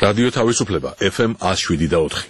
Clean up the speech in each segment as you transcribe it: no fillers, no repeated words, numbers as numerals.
რადიო თავისუფლება FM 107.4.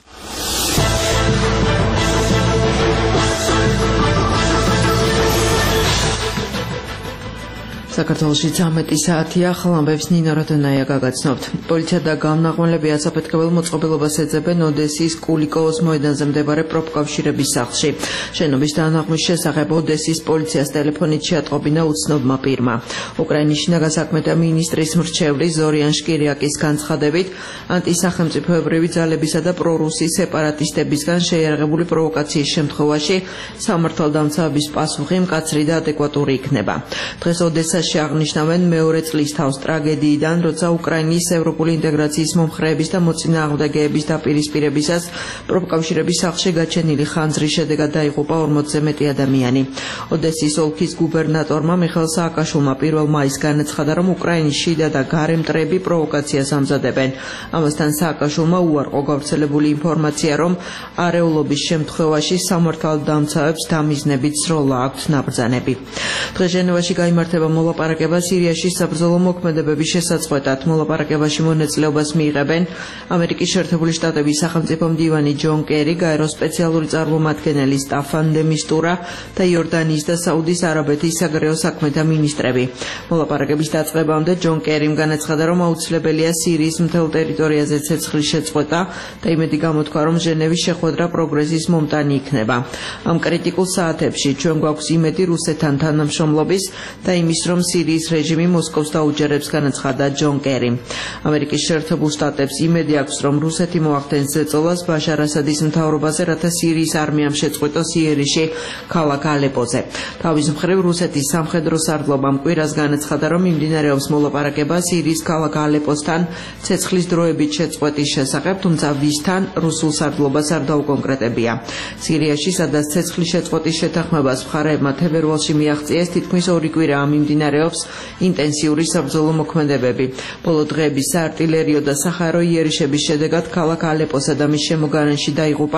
საქართველოში 13 საათია, ხალხებს ნინო როდონაია გაგაცნობთ. პოლიცია და გამნაღმელები ასაფეთქებელ მოწყობილობას ეძებენ ოდესის კულიკოვოს მოედანზე მდებარე პროფკავშირების სახლში. შენობის დაანახვის შესახებ ოდესის პოლიციას ტელეფონით შეატყობინა უცნობმა პირმა. უკრაინის შინაგან საქმეთა მინისტრის მრჩევლის ზორიან შკირიაკის განცხადებით, ანტისახელმწიფოებრივი ძალებისა და პრორუსი სეპარატისტებისგან შეიარაღებული პროვოკაციის შემთხვევაში სამართალდამცავების პასუხი მკაცრი და ადეკვატური იქნება. დღეს ოდესაში აღნიშნავენ მეორე წლის თავს ტრაგედიიდან, როცა უკრაინის ევროპული ინტეგრაციის მომხრეების და მოწინააღმდეგეების დაპირისპირებისას პროფკავშირების სახლში გაჩენილი ხანძრის შედეგად დაიღუპა 40-ზე მეტი ადამიანი. ოდესის ოლქის გუბერნატორმა მიხეილ სააკაშვილმა 1 მაისს განაცხადა, რომ უკრაინის შიდა და გარე მტრები პროვოკაციას ამზადებენ. ამასთან სააკაშვილმა უარყო გავრცელებული ინფორმაცია, რომ არეულობის შემთხვევაში სამართალდამცავებს დამიზნებით სროლა აქვთ ნაბრძანები. დღეს ჟენევაში გაიმართება მოლაპარაკება სირიაში საბრძოლო მოქმედებების შესაწყვეტად. მოლაპარაკებაში მონაწილეობას მიიღებენ ამერიკის შეერთებული შტატების სახელმწიფო მდივანი ჯონ კერი, გაეროს სპეციალური წარმომადგენელი სტაფან დე მისტურა და იორდანიის და საუდის არაბეთის საგარეო საქმეთა მინისტრები. მოლაპარაკების დაწყებამდე ჯონ კერიმ განაცხადა, რომ აუცილებელია სირიის მთელ ტერიტორიაზე ცეცხლის შეწყვეტა და იმედი გამოთქვა, რომ ჟენევის შეხვედრა პროგრესის მომტანი იქნება. ამ კრიტიკულ საათებში ჩვენ გვაქვს იმედი რუსეთთან თანამშრომლობის და იმის, რომ სირიის რეჟიმი მოსკოვს დაუჯერებს, განაცხადა ჯონ კერი. ამერიკის შეერთებულ შტატებს იმედი აქვს, რომ რუსეთი მოახდენს ზეწოლას ბაშარ ასადის მთავრობაზე, რათა სირიის არმიამ შეწყვიტოს იერიში ქალაქ ალეპოზე. თავის მხრივ რუსეთის სამხედრო სარდლობამ კვირას განაცხადა, რომ მიმდინარეობს მოლაპარაკება სირიის ქალაქ ალეპოსთან ცეცხლის დროებით შეწყვეტის შესახებ, თუმცა ვისთან რუსულ სარდლობას არ დაუკონკრეტებია. სირიაში, სადაც ცეცხლის შეწყვეტის შეთანხმებას მხარეებმა თებერვალში მიაღწიეს, თითქმის 2 კვირაა მიმდინარეობს ინტენსიური საბრძოლო მოქმედებები. ბოლო დღეების საარტილერიო და სახარო იერიშების შედეგად ქალაქ ალეპოსა და მის შემოგარენში დაიღუპა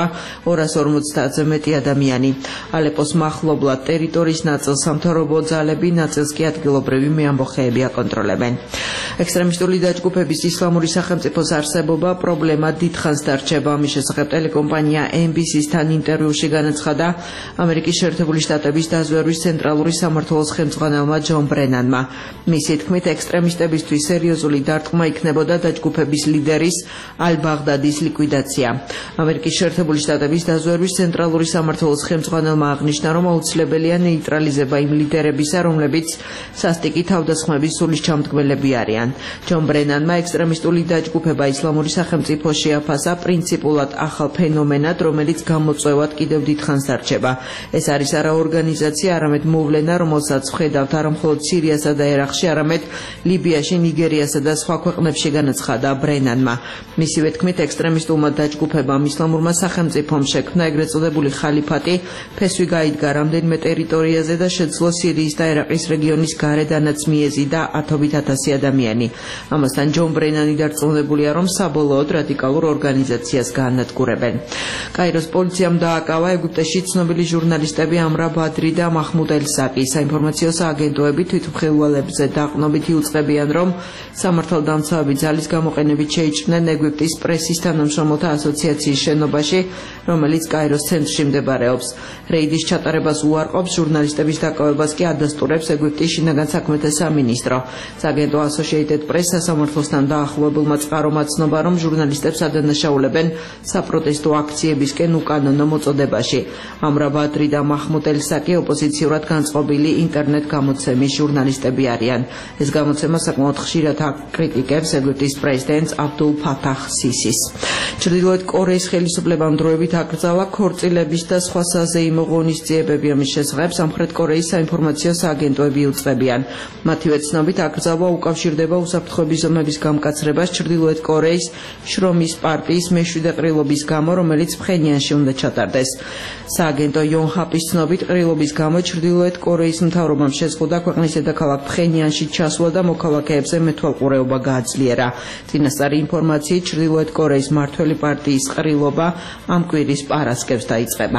250-ზე მეტი ადამიანი. ალეპოს მახლობლად ტერიტორიის ნაწილს სამთავრობო ძალები, ნაწილს კი ადგილობრივი მეამბოხეები აკონტროლებენ. ექსტრემისტული დაჯგუფების ისლამური სახელმწიფოს არსებობა პრობლემა დიდხანს დარჩება. ამის შესახებ ტელეკომპანია NBC-სთან ინტერვიუში განაცხადა ამერიკის შეერთებული შტატების დაზვერვის ცენტრალური სამმართველოს ხელმძღვანელმა ჯონ ბრენანმა. მისი თქმით, ექსტრემისტებისთვის სერიოზული დარტყმა იქნებოდა დაჯგუფების ლიდერის ალ-ბაღდადის ლიკვიდაცია. ამერიკის შეერთებული შტატების დაზვერვის ცენტრალური სამმართველოს ხელმძღვანელმა აღნიშნა, რომ აუცილებელია ნეიტრალიზება იმ ლიდერებისა, რომლებიც სასტიკი თავდასხმების სულისჩამდგმელები არიან. ჯონ ბრენანმა ექსტრემისტული დაჯგუფება ისლამური სახელმწიფო შეაფასა პრინციპულად ახალ ფენომენად, რომელიც გამოწვევად კიდევ დიდხანს დარჩება. ეს არის არა ორგანიზაცია, არამედ მოვლენა, რომელსაც ვხედავთ არა მხოლოდ სირიასა და ერაყში, არამედ ლიბიაში, ნიგერიასა და სხვა ქვეყნებში, განაცხადა ბრენანმა. მისივე თქმით, ექსტრემისტულმა დაჯგუფებამ ისლამურმა სახელმწიფომ შექმნა ეგრეთ წოდებული ხალიფატი, ფესვი გაიდგა რამდენიმე ტერიტორიაზე და შეძლო სირიის და ერაყის რეგიონის გარედანაც მიეზი და ათობით ათასი ადამიანი. ამასთან ჯონ ბრენანი დარწმუნებულია, რომ საბოლოოდ რადიკალურ ორგანიზაციას გაანადგურებენ. კაიროს პოლიციამ დააკავა ეგვიპტეში ცნობილი ჟურნალისტები ამრა ბადრი და მაჰმუდ ელ-საკი. საინფორმაციო სააგენტოები თვითმხილველებზე დაყრდნობით იუწყებიან, რომ სამართალდამცავები ძალის გამოყენებით შეიჭრნენ ეგვიპტის პრესის თანამშრომელთა ასოციაციის შენობაში, რომელიც კაიროს ცენტრში მდებარეობს. რეიდის ჩატარებას უარყოფს, ჟურნალისტების დაკავებას კი ადასტურებს ეგვიპტის შინაგან საქმეთა სამინისტრო. სააგენტო Associated Press სასამართლოსთან დაახლოებულმა წყარომა ცნობა, რომ ჟურნალისტებს ადანაშაულებენ საპროტესტო აქციებისკენ უკანონო მოწოდებაში. ამრა ბადრი და მაჰმუდ ელ-საკი ოპოზიციურად განწყობილი ინტერნეტ გამოცემის ჟურნალისტები არიან. ეს გამოცემა საკმაოდ ხშირად აკრიტიკებს ეგვიპტის პრეზიდენტს აბდულ ფათაჰ სისის. ჩრდილოეთ კორეის ხელისუფლებამ დროებით აკრძალა ქორწილების და სხვა საზეიმო ღონისძიებები. ამის შესახებ სამხრეთ კორეის საინფორმაციო სააგენტოები იუწყებიან. მათივე ცნობით აკრძალვა უკავშირდება უსაფრთხოების ზომების გამკაცრებას ჩრდილოეთ კორეის შრომის პარტიის მეშვიდე ყრილობის გამო, რომელიც ფხენიანში უნდა ჩატარდეს. სააგენტო იონჰაპის ცნობით, ყრილობის გამო ჩრდილოეთ კორეის მთავრობამ შეზღუდა ქვეყნის დედაქალაქ ფხენიანში ჩასვლა და მოქალაქეებზე მეთვალყურეობა გააძლიერა. წინასწარი ინფორმაციით, ჩრდილოეთ კორეის მმართველი პარტიის ყრილობა ამ კვირის პარასკევს დაიწყება.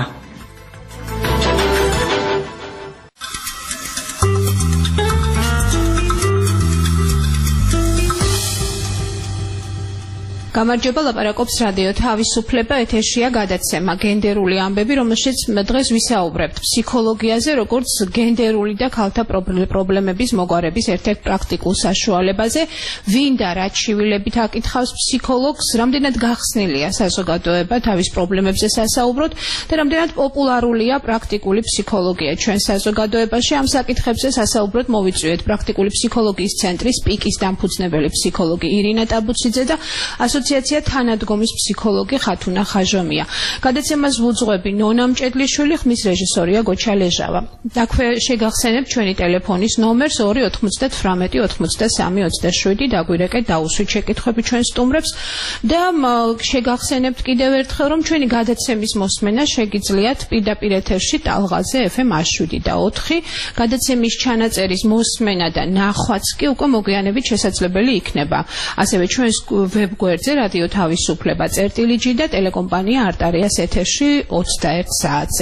გამარჯობა, ლაპარაკობს რადიო თავისუფლება, ეთერშია გადაცემა გენდერული ამბები, რომელშიც დღეს ვისაუბრებთ ფსიქოლოგიაზე, როგორც გენდერული და ქალთა პრობლემების მოგვარების ერთ-ერთ პრაქტიკულ საშუალებაზე. ვინ და რა ჩივილებით აკითხავს ფსიქოლოგს, რამდენად გახსნილია საზოგადოება თავის პრობლემებზე სასაუბროთ და რამდენად პოპულარულია პრაქტიკული ფსიქოლოგია ჩვენ საზოგადოებაში. ამ საკითხებზე სასაუბროთ მოვიწვიეთ პრაქტიკული ფსიქოლოგიის ცენტრის პიკის დამფუძნებელი ფსიქოლოგი ირინა ტაბუციძე და ასოციაცია თანადგომის ფსიქოლოგი ხათუნა ხაჟომია. გადაცემას ვუძღვები ნონა მჭედლიშვილი, ხმის რეჟისორია გოჩა ლეჟავა. აქვე შეგახსენებთ ჩვენი ტელეფონის ნომერს 299 83 27. დაგვირეკეთ დაუსვით შეკითხვები ჩვენ სტუმრებს და შეგახსენებთ კიდევ ერთხელ, რომ ჩვენი გადაცემის მოსმენა შეგიძლიათ პირდაპირ ეთერში ტალღაზე FM 107.4. გადაცემის ჩანაწერის მოსმენა და ნახვაც კი უკვე მოგვიანებით შესაძლებელი იქნება. ასევე ჩვენს ვებგვერდზე რადიო თავისუფლება წერტილიჯი და ტელეკომპანია არტარიას ეთერში 21 საათზე.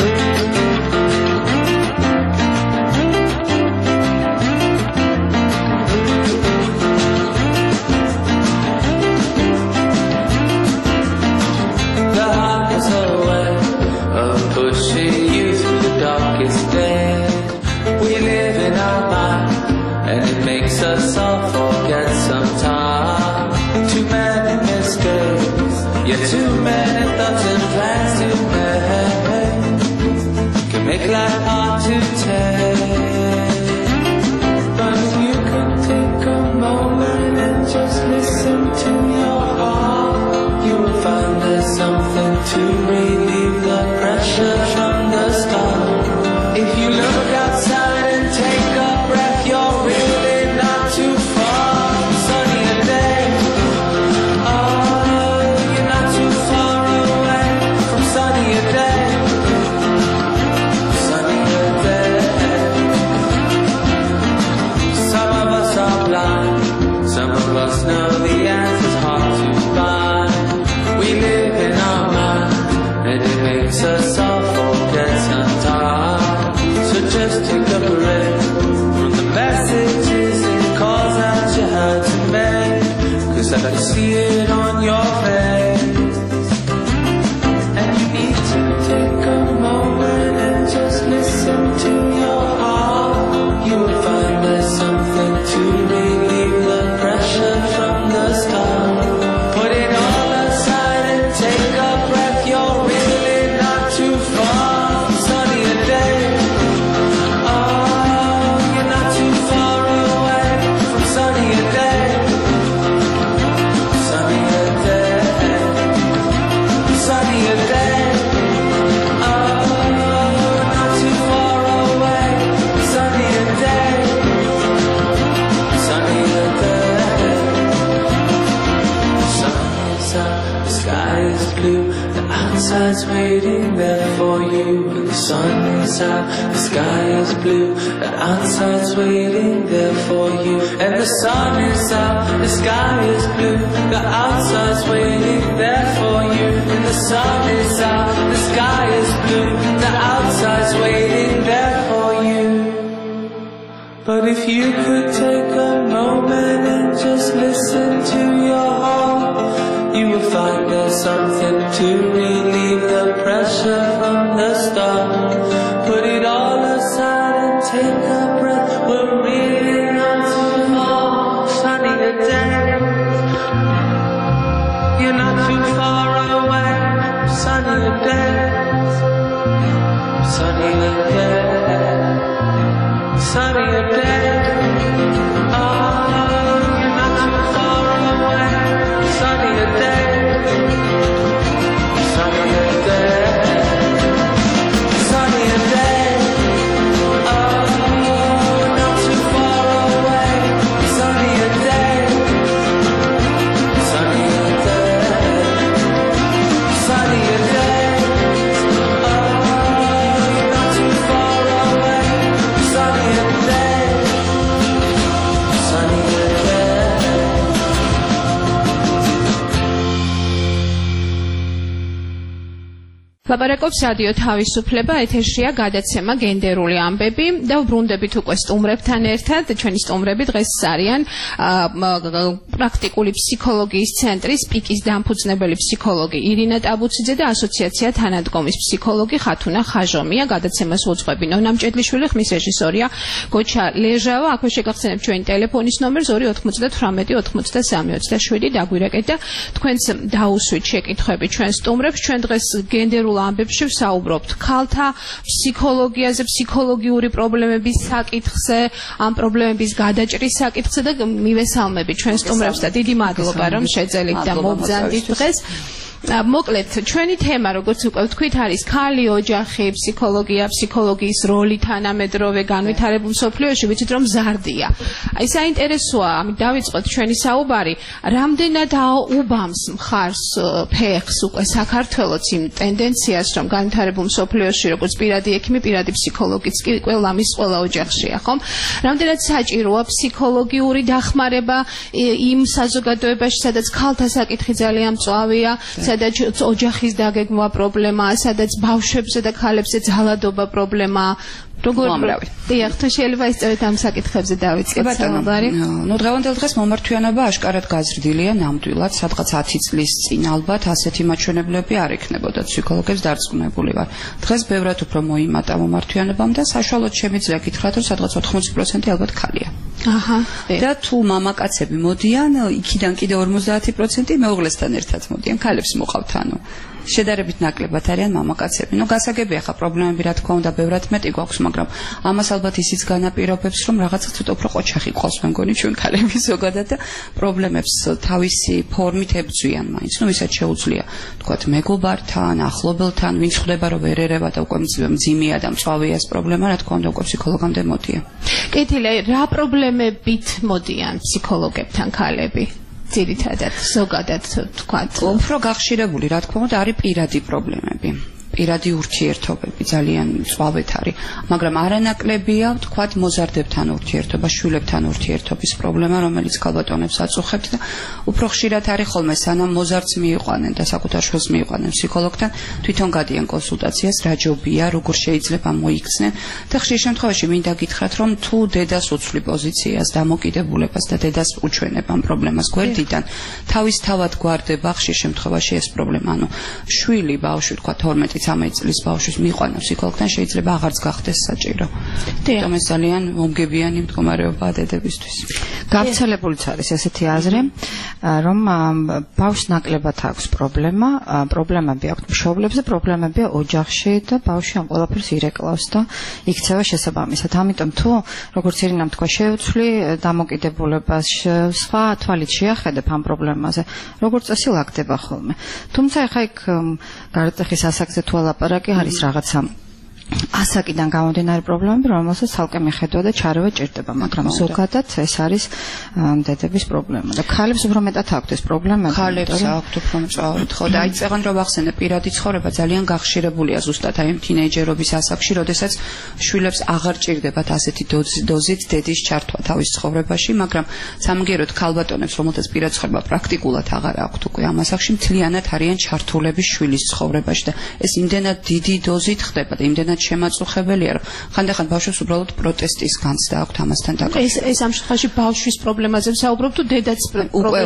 Too many thoughts and plans to make can make life hard to take. But if you could take a moment and just listen to your heart, you will find there's something to relieve the pressure from the start. If you look outside and take a breath, you're really not too far from sunnier days. Know the answer's hard to find. We live in our mind, and it makes us all forget sometimes. So just take a breath from the messages and calls that you had to make, 'cause I can see it on your face. And you need to take a moment and just listen to your heart. You will find there's something to relieve the pressure from the start. Put it all aside and take a breath. You're really not too far from sunnier days. Oh, you're not too far away from sunnier days. Sunnier days. Sunnier days. Oh, not too far away from sunnier days. Sunnier days. The sky is blue, the outside's waiting there for you. And the sun is out, the sky is blue, the outside's waiting there for you. And the sun is out, the sky is blue, the outside's waiting there for you. And the sun is out, the sky is blue, the outside's waiting there for you. But if you could take a moment and just listen to your heart, you will find there's something to relieve the pressure from the start. Put it all aside and take a breath. We're really not too far. Sunnier days. You're not too far away. Sunnier days. Sunnier days. Sunnier days. Sunnier days, sunnier days, sunnier days. Oh, not too far away. Sunnier days, sunnier days, sunnier days. Oh, not too far ლაპარაკობს რადიო თავისუფლება, ეთერშია გადაცემა გენდერული ამბები და ვბრუნდებით უკვე სტუმრებთან ერთად. ჩვენი სტუმრები დღეს არიან პრაქტიკული ფსიქოლოგიის ცენტრის პიკის დამფუძნებელი ფსიქოლოგი ირინა ტაბუციძე და ასოციაცია თანადგომის ფსიქოლოგი ხათუნა ხაჟომია. გადაცემას უძღვები ნონა მჭედლიშვილი, ხმის რეჟისორია გოჩა ლეჟავა. აქვე შეგახსენებთ ჩვენი ტელეფონის ნომერს 298 დაგვირეკეთ და თქვენც დაუსვით შეკითხვები ჩვენ სტუმრებს. ჩვენ დღეს გენდერულ ამბებში ვსაუბრობთ ქალთა ფსიქოლოგიაზე, ფსიქოლოგიური პრობლემების საკითხზე, ამ პრობლემების გადაჭრის საკითხზე და მივესალმებით ჩვენ სტუმრებს და დიდი მადლობა რომ შეძელით და მობრძანდით დღეს. მოკლედ, ჩვენი თემა, როგორც უკვე ვთქვით, არის ქალი, ოჯახი, ფსიქოლოგია, ფსიქოლოგიის როლი თანამედროვე განვითარებულ მსოფლიოში, ვიცით რომ მზარდია. აი საინტერესოა, ამით დავიწყოთ ჩვენი საუბარი, რამდენად უბამს მხარს ფეხს უკვე საქართველოს იმ ტენდენციას, რომ განვითარებულ მსოფლიოში, როგორც პირადი ექიმი, პირადი ფსიქოლოგიც კი ყველა ოჯახშია, ხომ? რამდენად საჭიროა ფსიქოლოგიური დახმარება იმ საზოგადოებაში, სადაც ქალთა საკითხი ძალიან მწვავეა, სადაც ოჯახის დაგეგმვა პრობლემაა, სადაც ბავშვებზე და ქალებზე ძალადობა პრობლემაა. როგორ დიახ, თუ შეიძლება ისწორეთ ამ საკითხებზე დავიწყოთ საუბარი. დღევანდელ დღეს მომართვიანობა აშკარად გაზრდილია ნამდვილად, სადღაც 10 წლის წინ ალბათ ასეთი მაჩვენებლები არ ექნებოდა ფსიქოლოგებს დარწმუნებული ვარ. დღეს ბევრად უფრო მოიმატა მომართვიანობამ და საშუალოდ შემიძლია გითხრათ, რომ სადღაც 80% ალბათ ქალია. და თუ მამაკაცები მოდიან, იქიდან კიდე 50% მეუღლესთან ერთად მოდიან, ქალებს მოყავთ ანუ. შედარებით ნაკლებად არიან მამაკაცები. გასაგებია ხა პრობლემები რა თქმა უნდა ბევრად მეტი გვაქვს, მაგრამ ამას ალბათ ისიც განაპირობებს, რომ რაღაცა ცოტა უფრო ყოჩახი ყავს მე მგონი ჩვენ ქალები ზოგადად და პრობლემებს თავისი ფორმით ებძვიან მაინც. ვისაც შეუძლია თქვათ მეგობართან, ახლობელთან, ვინც ხვდება რომ ვერ ერევა და უკვე მძიმეა და მწვავეა ეს პრობლემა, რა თქმა უნდა უკვე ფსიქოლოგამდე მოდიან. კეთილი, რა პრობლემებით მოდიან ფსიქოლოგებთან ქალები? ძირითადად ზოგადად თქვათ უფრო გახშირებული რა თქმა უნდა არის პირადი პრობლემები, პირადი ურთიერთობები ძალიან მწვავედ არის, მაგრამ არანაკლებია თქვათ მოზარდებთან ურთიერთობა, შვილებთან ურთიერთობის პრობლემა, რომელიც ქალბატონებს აწუხებთ და უფრო ხშირად არის ხოლმე სანამ მოზარდს მიიყვანენ და საკუთარ შვილს მიიყვანენ ფსიქოლოგთან, თვითონ გადიან კონსულტაციას, რა ჯობია, როგორ შეიძლება მოიქცნენ და ხშირ შემთხვევაში მინდა გითხრათ, რომ თუ დედას უცვლი პოზიციას, დამოკიდებულებას და დედას უჩვენებ ამ პრობლემას გვერდიდან, თავისთავად გვარდება ხშირ შემთხვევაში ეს პრობლემა, ანუ შვილი, ბავშვი თქვათ 12-13 წლის ბავშვის მიიყვანა ფსიქოლოგთან შეიძლება აღარც გახდეს საჭირო. თუმცა ეს ძალიან მომგებიანი მდგომარეობაა დედებისთვის. გავრცელებულიც არის ესეთი აზრი, რომ ბავშვს ნაკლებად აქვს პრობლემები აქვს მშობლებზე, პრობლემებია ოჯახში და ბავშვი ამ ყველაფერს ირეკლავს და იქცევა შესაბამისად. ამიტომ თუ როგორც ირინამ თქვა, შეუცვლი დამოკიდებულებას, სხვა თვალით შეახედებ ამ პრობლემაზე, როგორც წესი ლაგდება ხოლმე. თუმცა ახლა იქ გარდაიხის ასაკზე თუ ლაპარაკი არის რაღაცა ასაკიდან გამომდინარე პრობლემები, რომელსაც ცალკე მიხედვა და ჩარევა ჭირდება, მაგრამ ზოგადად ეს არის დედების პრობლემა და ქალებს უფრო მეტად აქვთ ეს პრობლემა. ქალებს აქვთ უფრო მწვავედ, ხო და აი წეგან რომ ვახსენე, პირადი ცხოვრება ძალიან გახშირებულია ზუსტად აი თინეიჯერობის ასაკში, როდესაც შვილებს აღარ ჭირდებათ ასეთი დოზით დედის ჩართვა თავის ცხოვრებაში, მაგრამ სამგეროდ ქალბატონებს, რომელთაც პირადი ცხოვრება პრაქტიკულად აღარ აქვთ უკვე ამ ასაკში, მთლიანად არიან ჩართულები შვილის ცხოვრებაში და ეს იმდენად დიდი დოზით ხდება და იმდენად შემაწუხებელია, რომ ხანდახან ბავშვს უბრალოდ პროტესტის განცდა აქვს ამასთან დაკავშირებით. ეს ამ შემთხვევაში ბავშვის პრობლემაზე ვსაუბრობ თუ დედაც უკვე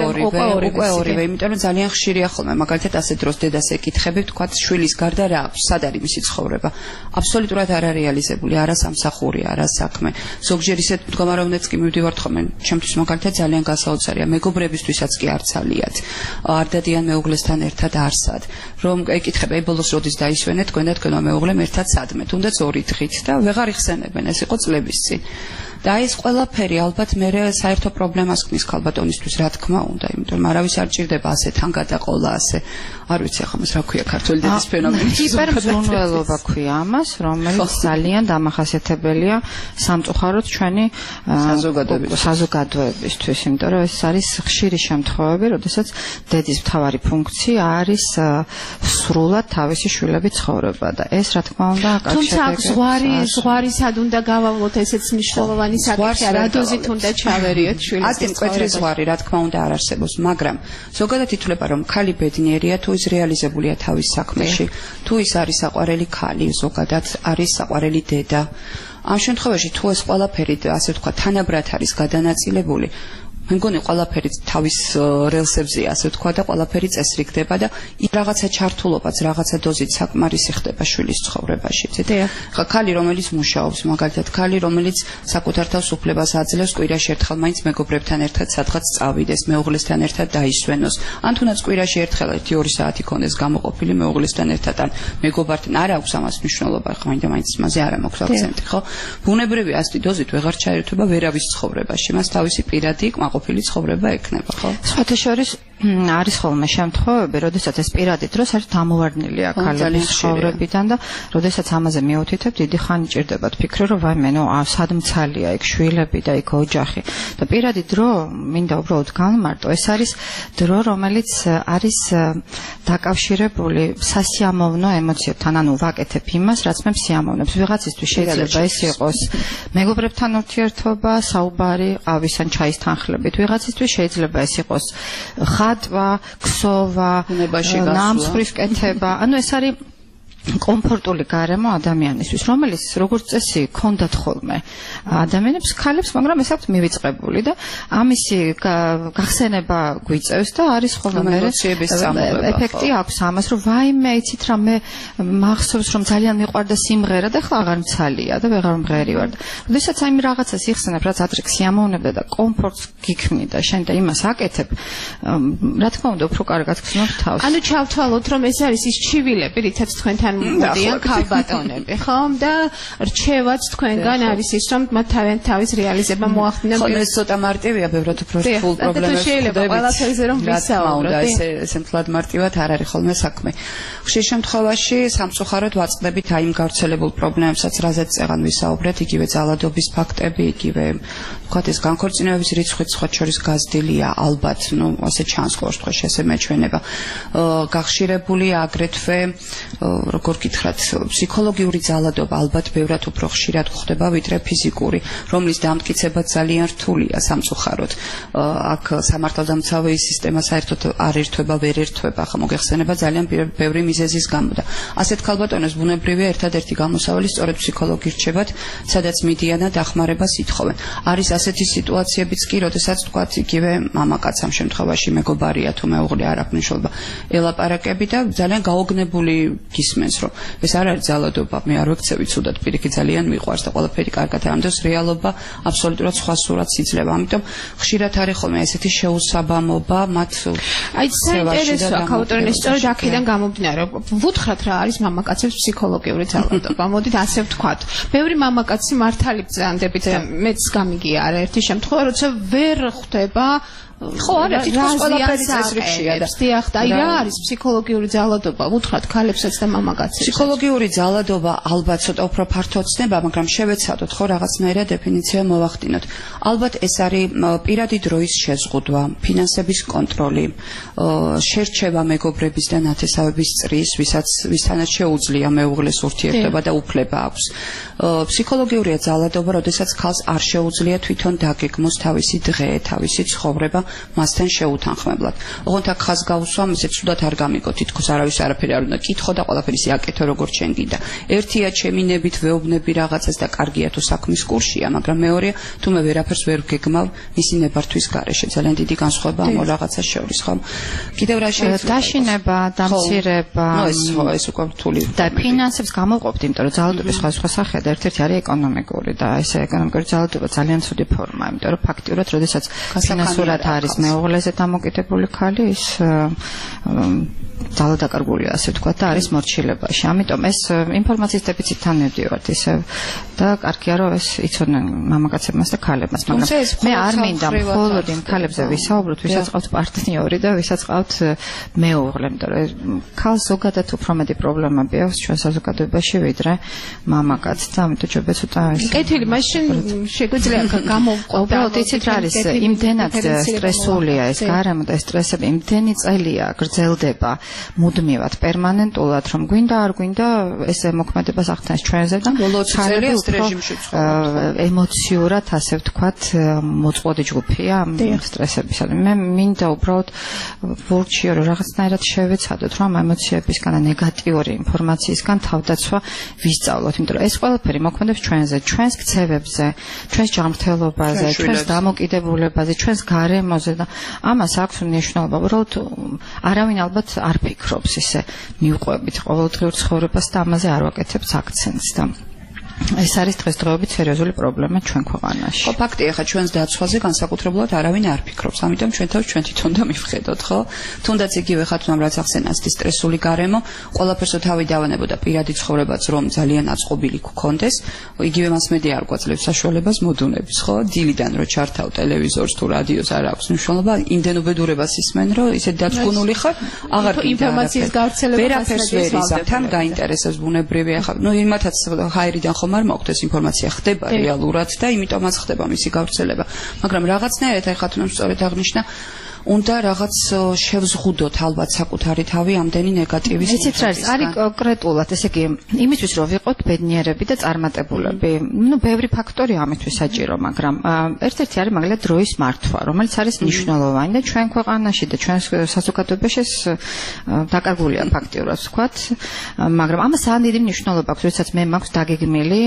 ორივე, იმიტომ რომ ძალიან ხშირია ხოლმე, მაგალითად ასე დროს დედას ეკითხები, თქვათ შვილის გარდა რა აქვს, სად არის მისი ცხოვრება. აბსოლუტურად არ არეალიზებული, არა სამსახური, არა საქმე. ზოგჯერ ისეთ მდგომარეობებიც კი მივდივართ ხოლმე, ჩემთვის მაგალითად ძალიან გასაოცარია, მეგობრებისთვისაც კი არ ცალიათ. არ დადიან მეუღლესთან ერთად არსად. რომ ეკითხები, აი ბოლოს როდის დაისვენეთ თქვენ და თქვენო მეუღლემ ერთად სადმე, თუნდაც 2 დღით და ვეღარ იხსენებენ, ეს იყო წლების წინ. და ეს ყველაფერი ალბათ მე საერთო პრობლემას ქმნის ქალბატონისთვის, რა თქმა უნდა, იმიტომ რომ არავის არ ჭირდება ასე თან გადაყოლა, ასე არ ვიცი ახლა მას რა ქვია ქართული დედის ფენომენი. ჰიპერმზრუნველობა ქვია ამას, რომელიც ძალიან დამახასიათებელია სამწუხაროდ ჩვენი საზოგადოებისთვის, იმიტომ რომ ეს არის ხშირი შემთხვევები, როდესაც დედის მთავარი ფუნქცია არის სრულად თავისი შვილების ცხოვრება და ეს რა თქმა უნდა თუმცა ზღვარი სად უნდა გავავლოთ, ესეც მნიშვნელოვანი მნიშვნელოვანი საკითხია, რა დოზით უნდა ჩავერიოთ შვილის. ასეთი მკვეთრი ზღვარი, რა თქმა უნდა, არ არსებობს, მაგრამ ზოგადად ითვლება, რომ ქალი ბედნიერია, თუ ის რეალიზებულია თავის საქმეში, თუ ის არის საყვარელი ქალი, ზოგადად არის საყვარელი დედა. ამ შემთხვევაში თუ ეს ყველაფერი, ასე ვთქვათ, თანაბრად არის გადანაწილებული, მე მგონი ყველაფერი თავის რელსებზეა, ასე ვთქვა და ყველაფერი წესრიგდება და რაღაცა ჩართულობაც, რაღაცა დოზით საკმარისი ხდება შვილის ცხოვრებაში. ხა ქალი, რომელიც მუშაობს, მაგალითად, ქალი, რომელიც საკუთარ თავს უფლებას აძლევს კვირაში ერთხელ მაინც მეგობრებთან ერთად სადღაც წავიდეს, მეუღლესთან ერთად დაისვენოს. ან თუნდაც კვირაში ერთხელ 1-2 საათი ქონდეს გამოყოფილი მეუღლესთან ერთად, ან მეგობართან, არ აქვს ამას მნიშვნელობა, ხა მაინც მასზე არ მაქვს აქცენტი, ხო? ბუნებრივი ასეთი დოზით ვეღარ ჩაერთვება ვერავის ცხოვრებაში. მას თავისი პირადი ყოფილი ცხოვრება ექნება, ხო? სხვათა შორის არის ხოლმე შემთხვევები, როდესაც ეს პირადი დროს არის დამოვარდნილია ქალების ცხოვრებიდან და როდესაც ამაზე მიუთითებ, დიდი ხანი ჭირდებათ ფიქრი, რომ ვაიმე, სად მცალია იქ შვილები და იქ ოჯახი. და პირადი დრო, მინდა უბრალოდ განმარტო, ეს არის დრო, რომელიც არის დაკავშირებული სასიამოვნო ემოციებთან, ანუ ვაკეთებ იმას, რაც მე მსიამოვნებს. ვიღაცისთვის შეიძლება ეს იყოს მეგობრებთან ურთიერთობა, საუბარი, ყავის ან ჩაის თანხლებით. ვიღაცისთვის შეიძლება ეს იყოს ხატვა, ქსოვა, ნამსხვრის კეთება. ანუ ეს არის კომფორტული გარემო ადამიანისთვის, რომელიც როგორც წესი ქონდათ ხოლმე ადამიანებს, ქალებს, მაგრამ ეს აქვთ მივიწყებული და ამისი გახსენება გვიწევს და არის ხოლმე ეფექტი აქვს ამას, რომ ვაიმე, იცით რა, მე მახსოვს, რომ ძალიან მიყვარდა სიმღერა და ახლა აღარ მცალია და ვეღარ მღერი ვარ. როდესაც აი რაღაცას იხსენებ, რაც ადრე სიამოვნებდა და კომფორტს გიქმნიდა, შენ და იმას აკეთებ, რა თქმა უნდა, უფრო კარგად გხსნობ თავს. ანუ ჩავთვალოთ, რომ ეს არის ის ჩივილები, რითაც თქვენთან მოდიან ქალბატონები, ხო? და რჩევაც თქვენგან არის ის, რომ მათ თავის რეალიზება მოახდინონ. ხო, ეს ცოტა მარტივია, ბევრად უფრო რთულ პრობლემებს შეიძლება ყველაფერზე რომ ვისაუბროთ. ეს მთლად მარტივად არ არის ხოლმე საქმე. ხშირ შემთხვევაში სამწუხაროდ ვაწყდებით აი იმ გავრცელებულ პრობლემებსაც, რაზეც წეგან ვისაუბრეთ, იგივე ძალადობის ფაქტები, იგივე ვთქვათ, ეს განქორწინებების რიცხვიც სხვა შორის გაზრდილია, ალბათ, ასე ჩანს ყოველ შემთხვევაში ესე მეჩვენება. გახშირებულია აგრეთვე როგორ გითხრათ, ფსიქოლოგიური ძალადობა ალბათ ბევრად უფრო ხშირად გვხდება ვიდრე ფიზიკური, რომლის დამტკიცება ძალიან რთულია სამწუხაროდ. აქ სამართალდამცავი სისტემა საერთოდ არ ერთვება, ვერ ერთვება, ხა მოგეხსენება ძალიან ბევრი მიზეზის გამო და ასეთ ქალბატონებს ბუნებრივია ერთადერთი გამოსავალი სწორედ ფსიქოლოგი რჩებათ, სადაც მიდიან და დახმარებას ითხოვენ. არის ასეთი სიტუაციებიც კი, როდესაც თქვათ იგივე მამაკაც ამ შემთხვევაში მეგობარია თუ მეუღლე არ აქვს მნიშვნელობა, ელაპარაკები და ძალიან გაოგნებული გისმენს, რომ ეს არ არის ძალადობა, მე არ ვექცევი ცუდად, პირიქით ძალიან მიყვარს და ყველაფერი კარგად ამბობს, რეალობა აბსოლუტურად სხვა სურათს იძლევა. ამიტომ ხშირად არის ხოლმე ესეთი შეუსაბამობა მათ. აი საინტერესოა, ქალბატონი, სწორედ აქედან გამომდინარე, ვუთხრათ რა არის მამაკაცებს ფსიქოლოგიური ძალადობა. მოდით ასე ვთქვათ. ბევრი მამაკაცი მართალი ბრძანდებით, მეც გამიგია არაერთი შემთხვევა, როცა ვერ ხვდება ხო, არა, თითქოს ყველაფერი წესრიგშია და დიახ, აი რა არის ფსიქოლოგიური ძალადობა? უთხრათ ქალებსაც და მამაკაცებს. ფსიქოლოგიური ძალადობა ალბათ ცოტა უფრო ფართო ცნება, მაგრამ შევეცადოთ ხო რაღაცნაირად დეფინიცია მოვახდინოთ. ალბათ ეს არის პირადი დროის შეზღუდვა, ფინანსების კონტროლი, შერჩევა მეგობრების და ნათესავების წრის, ვისთანაც შეუძლია მეუღლეს ურთიერთობა და უფლება აქვს. ფსიქოლოგიურია ძალადობა, როდესაც ქალს არ შეუძლია თვითონ დაგეგმოს თავისი დღე, თავისი ცხოვრება მასთან შეუთანხმებლად. ოღონდ აქ ხაზს გაუსვამ, ისე ცუდად არ გამიგო, თითქოს არავის არაფერი არ უნდა კითხო და ყველაფერი აკეთო როგორც შენ გინდა. ერთია ჩემინებით ვეუბნები რაღაცას და კარგია თუ საქმის კურსია, მაგრამ მეორეა თუ მე ვერაფერს ვერ ვგეგმავ მისი ნებართვის გარეშე. ძალიან დიდი განსხვავება ამ რაღაცას შორის, ხო? კიდევ რა შეიძლება? დაშინება, დამცირება, ეს უკვე რთული. და ფინანსებს გამოვყოფთ, იმიტომ რომ ძალადობის სხვადასხვა სახეა და ერთ-ერთი არის ეკონომიკური და ეს ეკონომიკური ძალადობა ძალიან ცუდი ფორმაა, იმიტომ რომ ფაქტიურად, როდესაც ფინანსურად არის მეუღლეზე დამოკიდებული ქალი, ის ძალადაკარგულია, ასე ვთქვათ, და არის მორჩილებაში. ამიტომ ეს ინფორმაციის დეფიციტთან მივდივართ ისევ და კარგია რომ ეს იცოდნენ მამაკაცებმაც და ქალებმაც, მაგრამ მე არ მინდა მხოლოდ იმ ქალებზე ვისაუბროთ, ვისაც ყავთ პარტნიორი და ვისაც ყავთ მეუღლე, იმიტომ რომ ქალს ზოგადად უფრო მეტი პრობლემები აქვს ჩვენ საზოგადოებაში ვიდრე მამაკაცს და ამიტომ ჩვენ ცოტა ეს კეთილი, მაშინ შეგვიძლია გამოვყოთ. უბრალოდ იცით რა არის, იმდენად სტრესულია ეს გარემო და სტრესები იმდენი წელია გრძელდება მუდმივად, პერმანენტულად, რომ გვინდა არ გვინდა ესე მოქმედებას ახდენს ჩვენზე და ბოლო 20 წელი ეს რეჟიმში ცხოვრობთ. ემოციურად, ასე ვთქვათ, მოწყვლადი ჯგუფია სტრესებისა. მე მინდა უბრალოდ ვურჩიო რომ რაღაცნაირად შევეცადოთ, რომ ემოციებისგან და ნეგატიური ინფორმაციისგან თავდაცვა ვისწავლოთ, იმიტომ რომ ეს ყველაფერი მოქმედებს ჩვენზე, ჩვენს ქცევებზე, ჩვენს ჯანმრთელობაზე, ჩვენს დამოკიდებულებაზე, ჩვენს გარემოზე და ამას აქვს მნიშვნელობა. უბრალოდ არავინ ალბათ არ ფიქრობს ისე მიუყვებით ყოველდღიურ ცხოვრებას და ამაზე არ ვაკეთებს აქცენტს და ეს არის დღესდღეობით სერიოზული პრობლემა ჩვენ ქვეყანაში. ხო, ფაქტია, ხა ჩვენს დაცვაზე განსაკუთრებულად არავინ არ ფიქრობს. ამიტომ ჩვენ თავს ჩვენ თვითონ და მივხედოთ, ხო? თუნდაც იგივე ხათუნამ რაც ახსენას ის სტრესული გარემო, ყველაფერსო თავი დავანებოდა პირადი ცხოვრებაც რომ ძალიან აწყობილი გქონდეს, იგივე მასმედია არ გვაძლევს საშუალებას მოდუნების, ხო? დილიდან რო ჩართავ ტელევიზორს თუ რადიოს არ აქვს მნიშვნელობა, იმდენ უბედურებას ისმენ, რომ ისე დაწკუნული ხარ, აღარ ინფორმაციის გავრცელება ვერაფერს ვერ იზამ, თან გაინტერესებს ბუნებრივია ხა. ნუ იმათაც ჰაერიდან ხომ არ მაქვს ეს ინფორმაცია ხდება რეალურად და იმიტომაც ხდება მისი გავრცელება. მაგრამ რაღაცნაირად აი ხათუნამ სწორედ აღნიშნა უნდა რაღაც შევზღუდოთ ალბათ საკუთარი თავი ამდენი ნეგატივის. იცით რა არის კონკრეტულად, ესე იგი, იმისთვის რომ ვიყოთ ბედნიერები და წარმატებულები. ნუ ბევრი ფაქტორი ამისთვის საჭირო, მაგრამ ერთ-ერთი არის მაგალითად დროის მართვა, რომელიც არის მნიშვნელოვანი და ჩვენ ქვეყანაში და ჩვენ საზოგადოებაში ეს დაკარგულია ფაქტიურად ვთქვათ, მაგრამ ამას ძალიან დიდი მნიშვნელობა აქვს, როდესაც მე მაქვს დაგეგმილი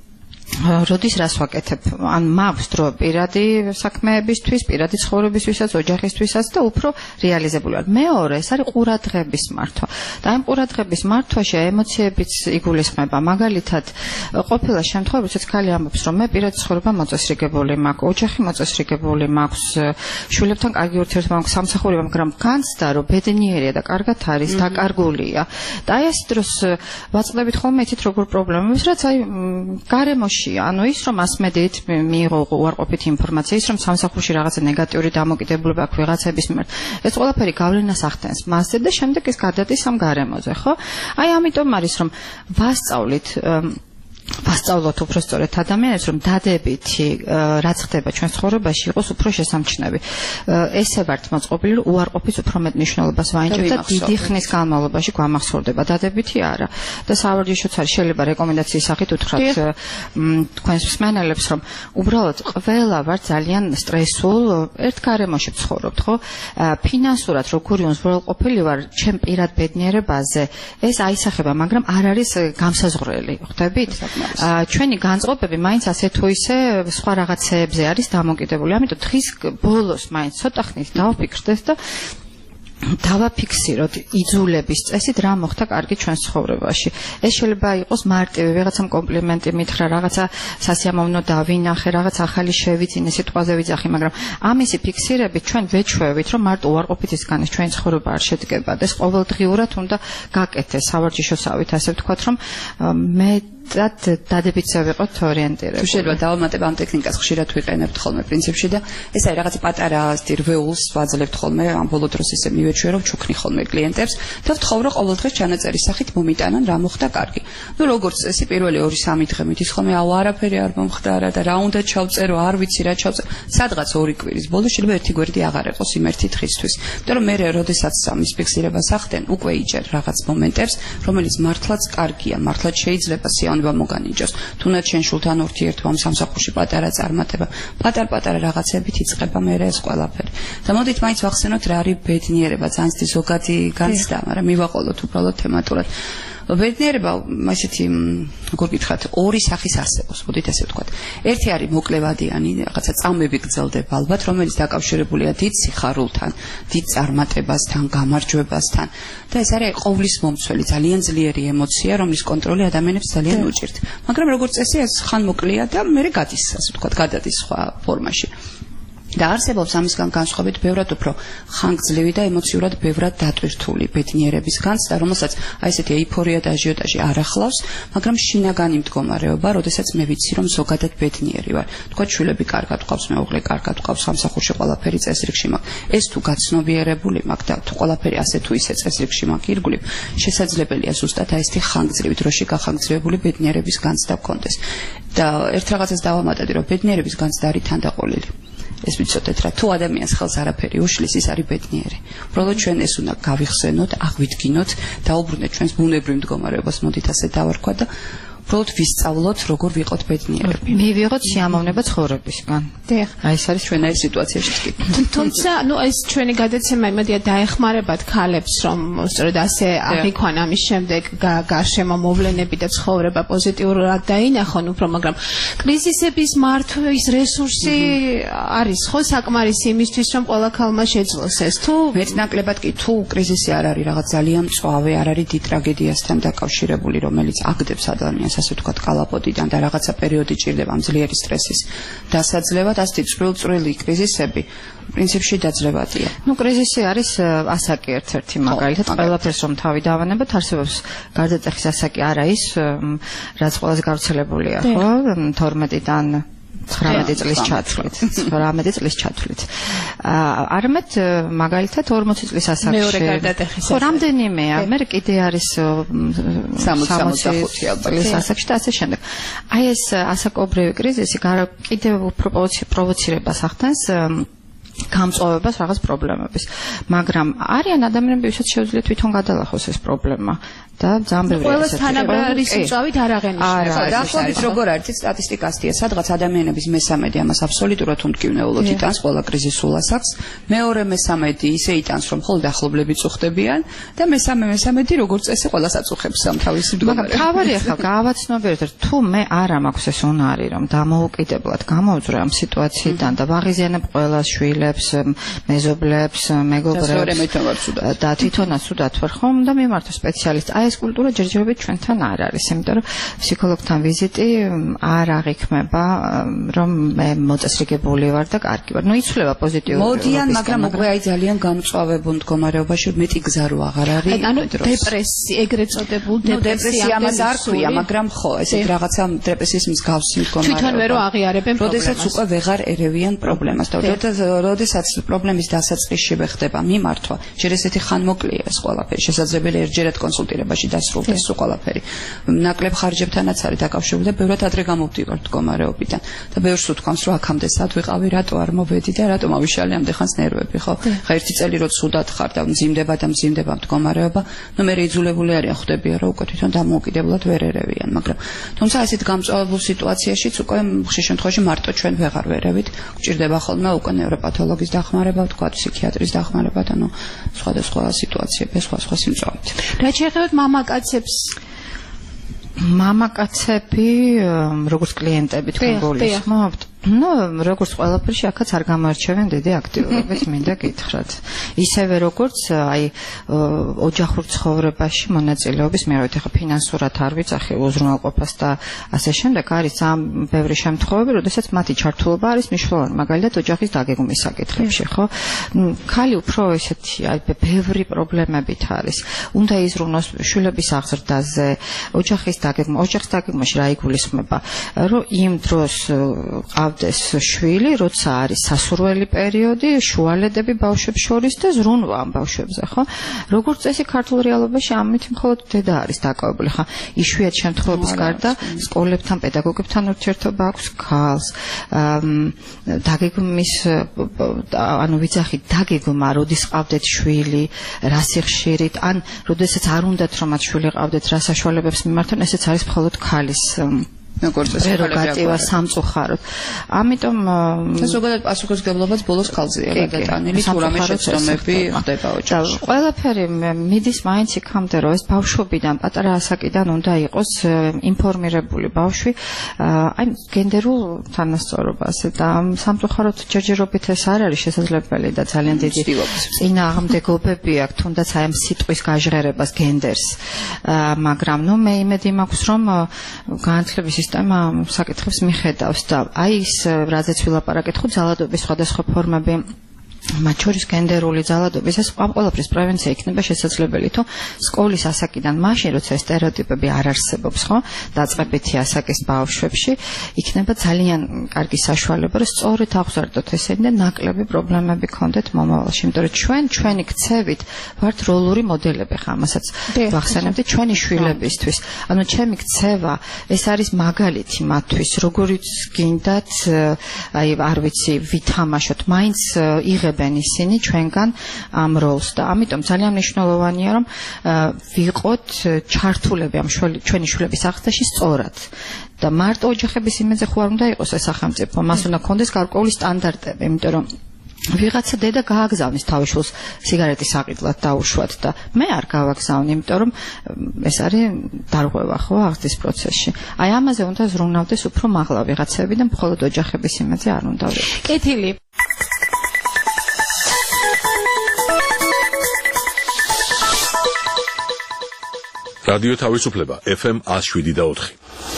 როდის რას ვაკეთებ? ან მაქვს დრო პირადი საქმეებისთვის, პირადი ცხოვრებისთვისაც, ოჯახისთვისაც და უფრო რეალიზებული ვარ. მეორე, ეს არის ყურადღების მართვა. და ამ ყურადღების მართვაში ემოციებიც იგულისხმება. მაგალითად, ყოფილა შემთხვევები, როდესაც ქალი ამბობს, რომ მე პირადი ცხოვრება მოწესრიგებული მაქვს, ოჯახი მოწესრიგებული მაქვს, შვილებთან კარგი ურთიერთობა მაქვს, სამსახური, მაგრამ განცდა, რომ ბედნიერია და კარგად არის, დაკარგულია. და აი ეს დროს ვაწყდებით ხოლმე იცით როგორ პრობლემებს, რაც აი გარემოში ანუ ის რომ მასმედიით მიიღო უარყოფითი ინფორმაცია, ის რომ სამსახურში რაღაცა ნეგატიური დამოკიდებულება აქვს ვიღაცების მიმართ. ეს ყველაფერი გავლენას ახდენს მასზე და შემდეგ ეს გადადის ამ გარემოზე, ხო? აი ამიტომ არის რომ ვასწავლოთ უფრო სწორედ ადამიანებს, რომ დადებითი რაც ხდება ჩვენ ცხოვრებაში იყოს უფრო შესამჩნევი. ესე ვართ მოწყობილი, რომ უარყოფის უფრო მეტ მნიშვნელობას ვაინჭებთ და დიდი ხნის განმავლობაში გვამახსოვრდება. დადებითი არა. და სავარჯიშოც არის შეიძლება რეკომენდაციის სახით უთხრათ თქვენს მსმენელებს, რომ უბრალოდ ყველა ვარ ძალიან სტრესულ ერთ გარემოში ვცხოვრობთ, ხო? ფინანსურად როგორი უზრუნველყოფილი ვარ ჩემ პირად ბედნიერებაზე, ეს აისახება, მაგრამ არ არის გამსაზღვრელი, ხვდებით? ჩვენი განწყობები მაინც ასე თუ ისე სხვა რაღაცეებზე არის დამოკიდებული. ამიტომ დღის ბოლოს მაინც ცოტა ხნით დავფიქრდეთ და დავაფიქსიროთ იძულების წესით რა მოხდა კარგი ჩვენს ცხოვრებაში. ეს შეიძლება იყოს მარტივი ვიღაცამ კომპლიმენტი მითხრა, რაღაცა სასიამოვნო დავინახე, რაღაც ახალი შევიძინე, სიტყვაზე ვიძახი, მაგრამ ამისი ფიქსირებით ჩვენ ვეჩვევით, რომ მარტო უარყოფითისგან ჩვენი ცხოვრება არ შედგება და ეს ყოველდღიურად უნდა გაკეთდეს სავარჯიშოსავით, ასე ვთქვათ, რომ მე დადებითზე ვიყოთ ორიენტირებული. თუ შეიძლება დავამატებ ამ ტექნიკას ხშირად ვიყენებთ ხოლმე პრინციპში და ეს არის რაღაც პატარა რვეულს ვაძლევთ ხოლმე ამ ბოლო დროს ისე მივეჩვე რომ ჩუქნი ხოლმე კლიენტებს და ვთხოვ რომ ყოველდღეს ჩანაწერის სახით მომიტანან რა მოხდა კარგი. ნუ როგორც წესი პირველი 2-3 დღე მიდის ხოლმე აუ არაფერი არ მომხდარა და რა უნდა ჩავწერო, არ ვიცი რა ჩავწერო. სადღაც 2 კვირის ბოლოს შეიძლება ერთი გვერდი აღარ ეყოს იმ ერთი დღისთვის. იმიტომ რომ მე როდესაც ამის ფიქსირებას ახდენ, უკვე იჯერ რაღაც მომენტებს, რომელიც მართლაც კარგია, მართლაც შეიძლება მოგანიჭოს. თუნდაც შენ შულთან ურთიერთობამ სამსახურში პატარა წარმატება, პატარ-პატარა რაღაცებით იწყება მე ეს ყველაფერი. და მოდით მაინც ვახსენოთ რა არის ბედნიერება, ძალიან ზოგადი განცდა, მაგრამ მივაყოლოთ უბრალოდ თემატურად. ბედნიერება, ესეთი, როგორ გითხრათ, ორი სახის არსებობს, მოდით ასე ვთქვათ. ერთი არის მოკლევადიანი, რაღაცა წამები გრძელდება ალბათ, რომელიც დაკავშირებულია დიდ სიხარულთან, დიდ წარმატებასთან, გამარჯვებასთან. და ეს არის ყოვლის მომცველი, ძალიან ძლიერი ემოცია, რომლის კონტროლი ადამიანებს ძალიან უჭირთ. მაგრამ როგორც წესი, ეს ხან მოკლეა და მერე გადის, ასე ვთქვათ, გადადის სხვა ფორმაში. და არსებობს ამისგან განსხვავებით ბევრად უფრო ხანგრძლივი და ემოციურად ბევრად დატვირთული ბედნიერების განცდა, რომელსაც აი ესეთი ეიფორია და აჟიოტაჟი არ ახლავს, მაგრამ შინაგანი მდგომარეობა, როდესაც მე ვიცი, რომ ზოგადად ბედნიერი ვარ. თქვა შვილები კარგად ყავს, მეუღლე კარგად ყავს, სამსახურში ყველაფერი წესრიგში მაქვს. ეს თუ გაცნობიერებული მაქვს და თუ ყველაფერი ასე თუ ისე წესრიგში მაქვს ირგვლივ, შესაძლებელია ზუსტად აი ესეთი ხანგრძლივი დროში გახანგრძლივებული ბედნიერების განცდა გქონდეს. და ერთ რაღაცას დავამატებდი, რომ ბედნიერების განცდა არის თანდაყოლილი. ეს ვიცოდეთ რა, თუ ადამიანს ხელს არაფერი უშლის, ის არის ბედნიერი. უბრალოდ ჩვენ ეს უნდა გავიხსენოთ, აღვიდგინოთ, დაუბრუნდეთ ჩვენს ბუნებრივ მდგომარეობას, მოდით ასე დავარქვა და უბრალოდ ვისწავლოთ, როგორ ვიყოთ ბედნიერები. მივიღოთ სიამოვნება ცხოვრებისგან. დიახ. აი ეს არის ჩვენაირ სიტუაციაში კი. თუმცა, ეს ჩვენი გადაცემა იმედია დაეხმარებათ ქალებს, რომ სწორედ ასე აღიქვან ამის შემდეგ გარშემო მოვლენები და ცხოვრება პოზიტიურად დაინახონ უფრო, მაგრამ კრიზისების მართვის რესურსი არის ხო საკმარისი იმისთვის, რომ ყველა ქალმა შეძლოს ეს თუ მეტნაკლებად კი თუ კრიზისი არ არის რაღაც ძალიან მწვავე, არ არის დიდ ტრაგედიასთან დაკავშირებული, რომელიც აგდებს ადამიანს ასე ვთქვათ, კალაპოტიდან და რაღაცა პერიოდი ჭირდება ძლიერი სტრესის დასაძლევად, ასეთი წვრილ-წვრილი კრიზისები პრინციპში დაძლებადია. კრიზისი არის ასაკი ერთ-ერთი მაგალითად, ყველაფერს რომ თავი დავანებოთ, არსებობს გარდატეხის ასაკი არა ის, რაც ყველაზე გავრცელებულია, ხო? 12-დან 19 წლის ჩათვლით, 18 წლის ჩათვლით. არამედ მაგალითად 40 წლის ასაკში. მეორე გარდატეხის. ხო, რამდენიმეა, მე კიდე არის 60-65 წლის ასაკში და ასე შემდეგ. აი ეს ასაკობრივი კრიზისი კიდევ უფრო პროვოცირებას ახდენს გამწვავებას რაღაც პრობლემების. მაგრამ არიან ადამიანები, ვისაც შეუძლიათ თვითონ გადალახოს ეს პრობლემა და ძალიან ბევრი ყველას თანაბრადის მწავით არ აღენიშნება. დაახლოებით როგორ არის სტატისტიკასთია, სადღაც ადამიანების მესამედი ამას აბსოლუტურად უმტკივნეულოდ იტანს ყველა კრიზისულ ასაკს, მეორე მესამედი ისე იტანს, რომ მხოლოდ ახლობლები წუხდებიან და მესამედი როგორც წესი ყველას აწუხებს სამთავის მდგომარეობას. მაგრამ თავარი ახლა გავაცნობიერეთ, რომ თუ მე არა მაქვს ეს უნარი, რომ დამოუკიდებლად გამოვძვრე ამ სიტუაციიდან და ვაღიზიანებ ყველა შვილებს, მეზობლებს, მეგობრებს და თვითონაც უდათ ვარ ხომ და მიმართო სპეციალისტს. აი ეს კულტურა ჯერჯერობით ჩვენთან არ არის, იმიტომ რომ ფსიქოლოგთან ვიზიტი არ აღიქმება, რომ მე მოწესრიგებული ვარ და კარგი ვარ. იცვლება პოზიტიური. მოდიან, მაგრამ უკვე აი ძალიან გამწვავებულ მდგომარეობაში მეტი გზა რო აღარ არის. ანუ დეპრესია, ეგრეთ წოდებულ დეპრესია მას არ ქვია, მაგრამ ხო, ესეთ რაღაცა დეპრესიის მსგავსი მდგომარეობა. თვითონვე რო აღიარებენ პრობლემას. როდესაც უკვე ვეღარ ერევიან პრობლემას და როდესაც პრობლემის დასაწყისში ხდება მიმართვა, ჯერ ესეთი ხანმოკლეა ეს ყველაფერი, შესაძლებელია ერთჯერად კონსულტირებაში დასრულდეს ეს ყველაფერი. ნაკლებ ხარჯებთანაც არის დაკავშირებული და ბევრად ადრე გამოვდივარ მდგომარეობიდან. და ბევრს უთქვამს, რომ აქამდე სად ვიყავი, რატო არ მოვედი და რატომ ავიშალე ამდეხანს ნერვები, ხო? ხა ერთი წელი რო ცუდად ხარ და მძიმდება მდგომარეობა, ნუ მე იძულებული არიან ხვდებიან, რომ უკვე თვითონ დამოუკიდებლად ვერ ერევიან, მაგრამ თუმცა ესეთ გამწვავებულ სიტუაციაშიც უკვე ხშირ შემთხვევაში მარტო ჩვენ ვეღარ ვერევით, გვჭირდება ხოლმე უკვე ნევროპათოლოგის დახმარება, თქვა ფსიქიატრის დახმარება, ანუ სხვადასხვა სიტუაციები, სხვა სიმწავით. რა შეეხებათ მამაკაცებს? მამაკაცები, როგორც კლიენტები თქვენ გულისხმობთ? როგორც ყველაფერში აქაც არ გამოარჩევენ დიდი აქტიურობით, მინდა გითხრათ. ისევე როგორც აი ოჯახურ ცხოვრებაში მონაწილეობის, მე რა ფინანსურად არ ვიცახე უზრუნველყოფას და ასე შემდეგ, არის ამ ბევრი შემთხვევები, როდესაც მათი ჩართულობა არის მნიშვნელოვანი, მაგალითად ოჯახის დაგეგმვის საკითხებში, ხო? ქალი უფრო ესეთი აი ბევრი პრობლემებით არის. უნდა იზრუნოს შვილების აღზრდაზე, ოჯახის დაგეგმვაში რა იგულისხმება, რომ იმ დროს ეს შვილი, როცა არის სასურველი პერიოდი, შუალედები ბავშვებს შორის და ზრუნვა ამ ბავშვებზე, ხო? როგორც წესი ქართულ რეალობაში ამით მხოლოდ დედა არის დაკავებული, ხა? იშვიათ შემთხვევების გარდა სკოლებთან, პედაგოგებთან ურთიერთობა აქვს ქალს. დაგეგმვის, ანუ ვიცახით, დაგეგმა, როდის ყავდეთ შვილი, რა სიხშირით, ან როდესაც არ უნდათ რომ მათ შვილი ყავდეთ, რა საშუალებებს მიმართონ, ესეც არის მხოლოდ ქალის პრეროგატივა სამწუხაროდ. ამიტომ ზოგადად პასუხისმგებლობაც ბოლოს ქალზეა გადატანილი, თუ რამე შეცდომები ხდება ოჯახში. ყველაფერი მიდის მაინც იქამდე, რომ ეს ბავშვობიდან, პატარა ასაკიდან უნდა იყოს ინფორმირებული ბავშვი აი გენდერულ თანასწორობაზე და სამწუხაროდ ჯერჯერობით ეს არ არის შესაძლებელი და ძალიან დიდი წინააღმდეგობები აქვს, თუნდაც აი ამ სიტყვის გაჟღერებას გენდერს. მაგრამ ნუ მე იმედი მაქვს, რომ განათლების სისტემა საკითხებს მიხედავს და აი ის რაზეც ვილაპარაკეთ, ხო ძალადობის სხვადასხვა ფორმები მათ შორის გენდერული ძალადობისას ყველაფრის პრევენცია იქნება შესაძლებელი, თუ სკოლის ასაკიდან მაშინ, როცა სტერეოტიპები არ არსებობს, ხო, დაწყებითი ასაკის ბავშვებში, იქნება ძალიან კარგი საშუალება, რომ სწორედ აღზარდოთ ესენი და ნაკლები პრობლემები გქონდეთ მომავალში, იმიტომ რომ ჩვენი ქცევით ვართ როლური მოდელები, ხა, ამასაც ვახსენებდი ჩვენი შვილებისთვის. ანუ ჩემი ქცევა, ეს არის მაგალითი მათთვის, როგორიც გინდათ, აი, არ ვიცი, ვითამაშოთ, მაინც იღებენ ისინი ჩვენგან ამ როლს და ამიტომ ძალიან მნიშვნელოვანია რომ ვიყოთ ჩართულები ამ ჩვენი შვილების აღზრდაში სწორად და მარტო ოჯახების იმედზე ხო არ უნდა იყოს ეს სახელმწიფო, მას უნდა ქონდეს გარკვეული სტანდარტები, იმიტომ რომ ვიღაცა დედა გააგზავნის თავის შვილს სიგარეტის საყიდლად დაუშვათ და მე არ გავაგზავნი, იმიტომ რომ ეს არის დარღვევა ხო აღზრდის პროცესში. აი ამაზე უნდა ზრუნავდეს უფრო მაღლა ვიღაცები და მხოლოდ ოჯახების იმედზე არ უნდა ვიყოთ. კეთილი. რადიო თავისუფლება FM 107.4.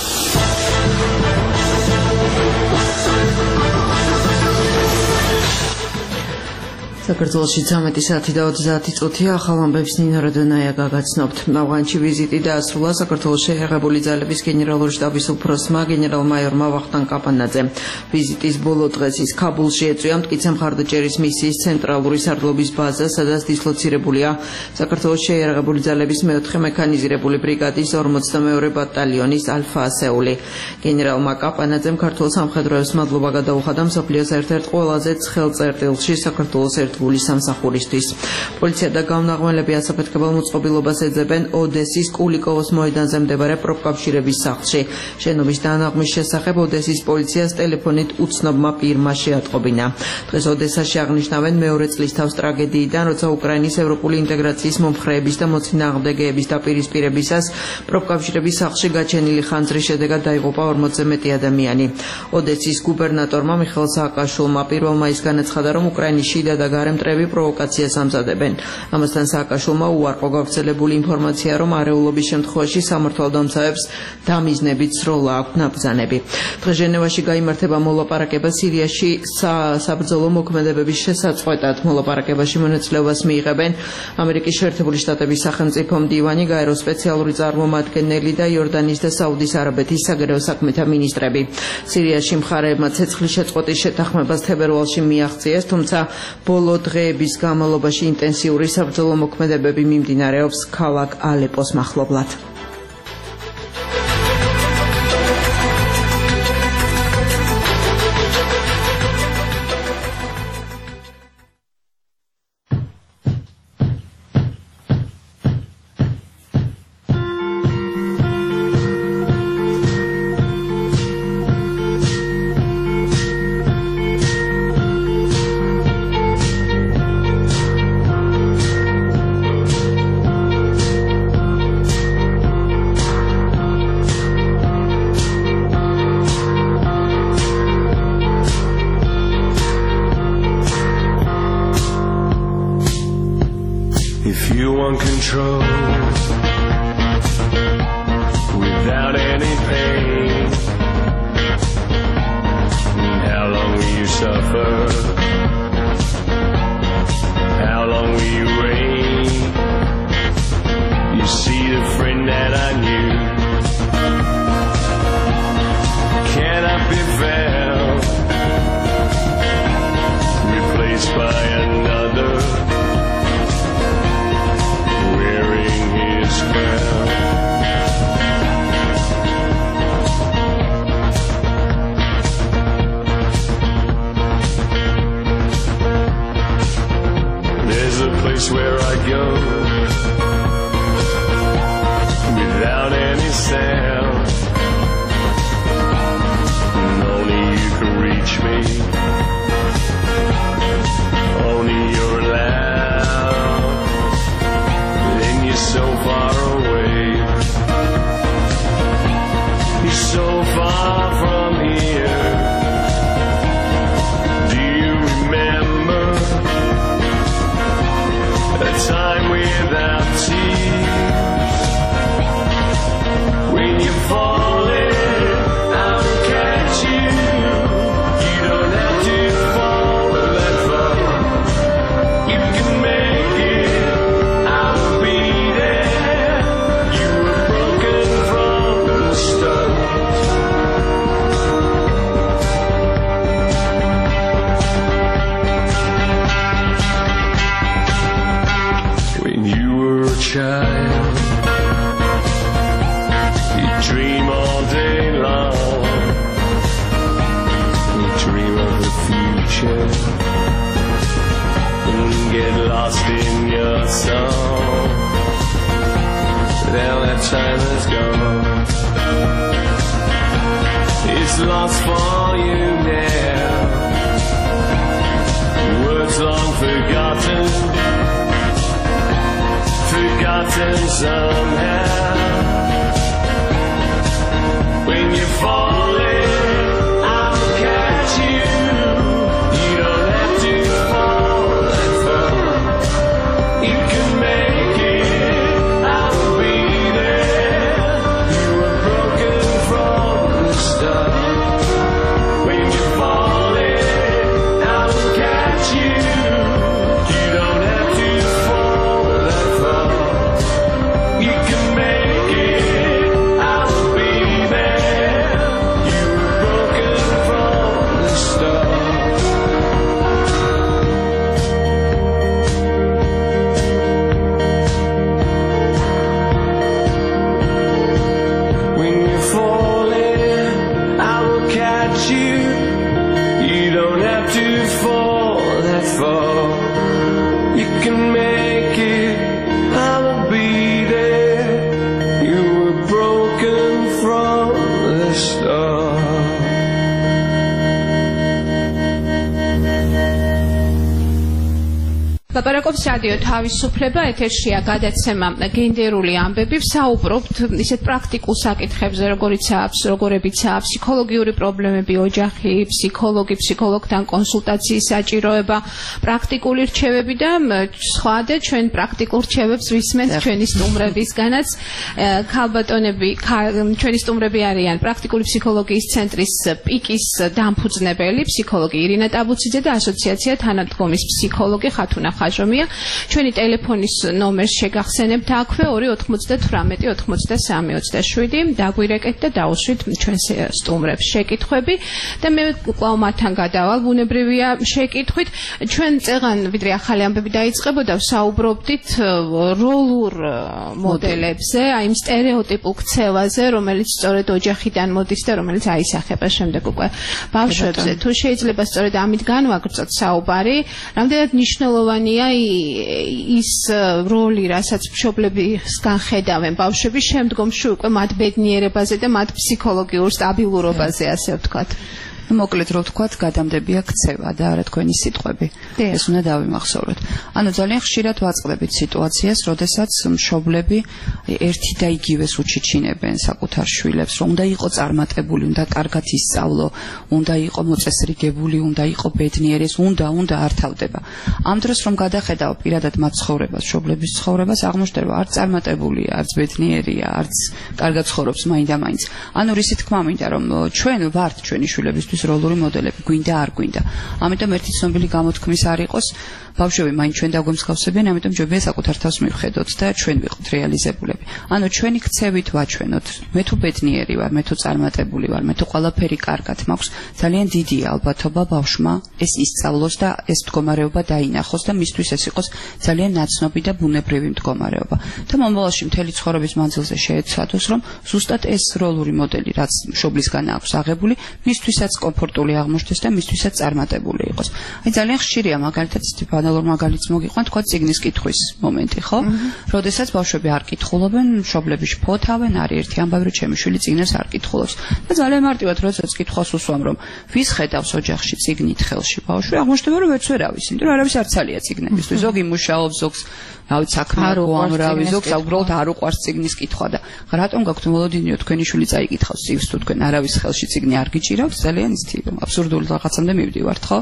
საქართველოში 13 საათი და 30 წუთია, ახალ ამბებს ნინო როდონაია გაგაცნობთ. ავღანეთში ვიზიტი დაასრულა საქართველოს შეიარაღებული ძალების გენერალური შტაბის უფროსმა გენერალ-მაიორმა ვახტანგ კაპანაძემ. ვიზიტის ბოლო დღეს ის ქაბულში ეწვია მტკიცე მხარდაჭერის მისიის ცენტრალური სარდლობის ბაზა, სადაც დისლოცირებულია საქართველოს შეიარაღებული ძალების მეოთხე მექანიზირებული ბრიგადის 42 ბატალიონის ალფა ასეული. გენერალმა კაპანაძემ ქართულ სამხედროებს მადლობა გადაუხადა მსოფლიოს ერთ-ერთ ყველაზე ცხელ წერტილში საქართველოს გული სამსახურისთვის. პოლიცია და გამნაღმელები ასაფეთქებელ მოწყობილობას ეძებენ ოდესის კულიკოვოს მოედანზე მდებარე პროფკავშირების სახლში. შენობის დანაღმის შესახებ ოდესის პოლიციას ტელეფონით უცნობმა პირმა შეატყობინა. დღეს ოდესაში აღნიშნავენ მეორე წლის თავს ტრაგედიიდან, როცა უკრაინის ევროპული ინტეგრაციის მომხრეების და მოწინააღმდეგეების დაპირისპირებისას პროფკავშირების სახლში გაჩენილი ხანძრის შედეგად დაიღუპა 40-ზე მეტი ადამიანი. ოდესის გუბერნატორმა მიხეილ სააკაშვილმა პირველმა ის განაცხადა, რომ უკრაინის შიდა და გარემტრები პროვოკაციას ამზადებენ. ამასთან სააკაშვილმა უარყო გავრცელებული ინფორმაცია, რომ არეულობის შემთხვევაში სამართალდამცავებს დამიზნებით სროლა აქვთ ნაბრძანები. დღეს ჟენევაში გაიმართება მოლაპარაკება სირიაში საბრძოლო მოქმედებების შესაწყვეტად. მოლაპარაკებაში მონაწილეობას მიიღებენ ამერიკის შეერთებული შტატების სახელმწიფო მდივანი, გაეროს სპეციალური წარმომადგენელი და იორდანიის და საუდის არაბეთის საგარეო საქმეთა მინისტრები. სირიაში მხარეებმა ცეცხლის შეწყვეტის შეთანხმებას თებერვალში მიაღწიეს, თუმცა ბოლო დღეების განმავლობაში ინტენსიური საბრძოლო მოქმედებები მიმდინარეობს ქალაქ ალეპოს მახლობლად. If you want control without any pain, how long will you suffer? How long will you reign? You see the friend that I knew cannot be found, replaced by another, wearing ocean and get lost in your song. Now that time has gone. It's lost for you now. Words long forgotten, forgotten somehow. When you fall in, I'll catch you. You don't have to fall that far. You can make it, I'll be there. You were broken from the start. When you fall in, I'll catch you. You don't have to fall that far. You can make it, I'll be there. You were broken from the start. When you fall in, I will catch you. You don't have to fall that far. You can make it, I will be there. You were broken from the start. ლაპარაკობს რადიო თავისუფლება, ეთერშია გადაცემა გენდერული ამბები, ვსაუბრობთ ისეთ პრაქტიკულ საკითხებზე, როგორებიცაა ფსიქოლოგიური პრობლემები, ოჯახი, ფსიქოლოგთან კონსულტაციის საჭიროება, პრაქტიკული რჩევები და სხვა და ჩვენ პრაქტიკულ რჩევებს ვისმენთ ჩვენი სტუმრებისგანაც. ქალბატონები, ჩვენი სტუმრები არიან პრაქტიკული ფსიქოლოგიის ცენტრის პიკის დამფუძნებელი, ფსიქოლოგი ირინა ტაბუციძე და ასოციაცია თანადგომის ფსიქოლოგი ხათუნა ხაჟომია. ჩვენი ტელეფონის ნომერს შეგახსენებთ აქვე 298-93-27. დაგვირეკეთ და დაუსვით ჩვენს სტუმრებს შეკითხვები და მე კვლავ მათთან გადავალ. ბუნებრივია შეკითხვით. ჩვენ წეღან ვიდრე ახალი ამბები დაიწყებოდა, ვსაუბრობდით როლურ მოდელებზე, აი იმ სტერეოტიპულ ქცევაზე, რომელიც სწორედ ოჯახიდან მოდის და რომელიც აისახება შემდეგ უკვე ბავშვებზე. თუ შეიძლება სწორედ ამით განვაგრძოთ საუბარი, რამდენად მნიშვნელოვანია ის როლი, რასაც მშობლებისგან ხედავენ ბავშვები შემდგომში უკვე მათ ბედნიერებაზე და მათ ფსიქოლოგიურ სტაბილურობაზე, ასე ვთქვათ. მოკლედ რო ვთქვათ, გადამდებია ქცევა და არა თქვენი სიტყვები. ეს უნდა დავიმახსოვროთ. ანუ ძალიან ხშირად ვაწყდებით სიტუაციას, როდესაც მშობლები ერთი და იგივეს უჩიჩინებენ საკუთარ შვილებს, რომ უნდა იყო წარმატებული, უნდა კარგად ისწავლო, უნდა იყო მოწესრიგებული, უნდა იყო ბედნიერი, უნდა არ თავდება. ამ დროს რომ გადახედავ პირადად მათ ცხოვრებას, მშობლების ცხოვრებას, აღმოჩნდება არც წარმატებულია, არც ბედნიერია, არც კარგად ცხოვრობს მაინდა-მაინც. ანუ რისი თქმა მინდა, რომ ჩვენ ვართ ჩვენი შვილებისთვის როლური მოდელები, გვინდა არ გვინდა. ამიტომ ერთი ცნობილი გამოთქმის არ იყოს, ბავშვები მაინც ჩვენ დაგვემსგავსებიან, ამიტომ ჯობია საკუთარ თავს მივხედოთ და ჩვენ ვიყოთ რეალიზებულები. ანუ ჩვენი ქცევით ვაჩვენოთ, მე თუ ბედნიერი ვარ, მე თუ წარმატებული ვარ, მე თუ ყველაფერი კარგად მაქვს, ძალიან დიდია ალბათობა ბავშვმა ეს ისწავლოს და ეს მდგომარეობა დაინახოს და მისთვის ეს იყოს ძალიან ნაცნობი და ბუნებრივი მდგომარეობა. და მომავალში მთელი ცხოვრების მანძილზე შეეცადოს, რომ ზუსტად ეს როლური მოდელი, რაც მშობლისგან აქვს აღებული, მისთვისაც კომფორტული აღმოჩნდეს და მისთვისაც წარმატებული იყოს. აი ძალიან ხშირია მაგალითად ბანალურ მაგალითს მოგიყვან, თქვა წიგნის კითხვის მომენტი, ხო? როდესაც ბავშვები არ კითხულობენ, მშობლები შფოთავენ, არის ერთი ამბავი, რომ ჩემი შვილი წიგნს არ კითხულობს. და ძალიან მარტივად როდესაც კითხვას უსვამ, რომ ვის ხედავს ოჯახში წიგნით ხელში ბავშვი, აღმოჩნდება, რომ ვერც ვერავის, იმიტომ რომ არავის არ ცალია წიგნებისთვის. ზოგი მუშაობს, ზოგს რავი საქმე უამრავი, ზოგს უბრალოდ არ უყვარს წიგნის კითხვა და რატომ გაქვთ მოლოდინიო თქვენი შვილი წაიკითხავს წიგნს თუ თქვენ არავის ხელში წიგნი არ გიჭირავთ, ძალიან ისეთი აბსურდული რაღაცამდე მივდივართ, ხო?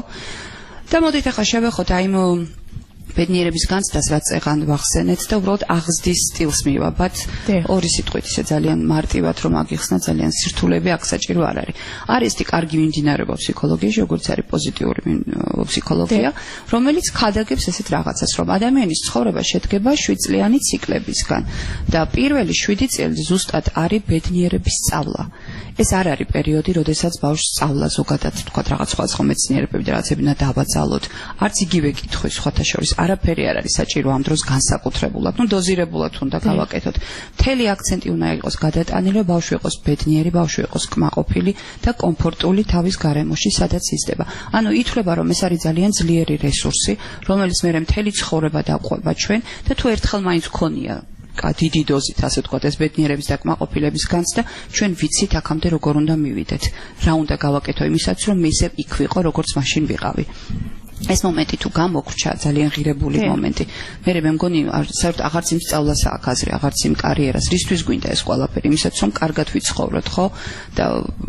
და მოდით ახლა შევეხოთ აი იმ ბედნიერების განცდას, რაც წეღან ვახსენეთ და უბრალოდ აღზრდის სტილს მივაბათ. ორი სიტყვით ისე ძალიან მარტივად რომ აგიხსნა, ძალიან სირთულეები აქ საჭირო არ არის. არის ისეთი კარგი მიმდინარეობა ფსიქოლოგიაში, როგორც არის პოზიტიური ფსიქოლოგია, რომელიც ქადაგებს ესეთ რაღაცას, რომ ადამიანის ცხოვრება შედგება 7 წლიანი ციკლებისგან და პირველი 7 წელი ზუსტად არის ბედნიერების სწავლა. ეს არ არის პერიოდი, როდესაც ბავშვს სწავლა ზოგადად თქვა რაღაც სხვადასხვა მეცნიერებები და რაღაცები უნდა დავაძალოთ. არც იგივე კითხვის სხვათა შორის არაფერი არ არის საჭირო ამ დროს განსაკუთრებულად, დოზირებულად უნდა გავაკეთოთ. მთელი აქცენტი უნდა იყოს გადატანილი, ბავშვი იყოს ბედნიერი, ბავშვი იყოს კმაყოფილი და კომფორტული თავის გარემოში, სადაც იზრდება. ანუ ითვლება, რომ ეს არის ძალიან ძლიერი რესურსი, რომელიც მერე მთელი ცხოვრება დაყვება ჩვენ და თუ ერთხელ მაინც გქონია დიდი დოზით, ასე ვთქვათ, ეს ბედნიერების და კმაყოფილების განცდა, ჩვენ ვიცით აქამდე როგორ უნდა მივიდეთ. რა უნდა გავაკეთო იმისაც, რომ მე ისევ იქ ვიყო, როგორც მაშინ ვიყავი. ეს მომენტი თუ გამოგრჩა, ძალიან ღირებული მომენტი. მე მგონი საერთოდ აღარც იმ სწავლას აქვს აზრი, აღარც იმ კარიერას, რისთვის გვინდა ეს ყველაფერი, იმისაც რომ კარგად ვიცხოვროთ, ხო? და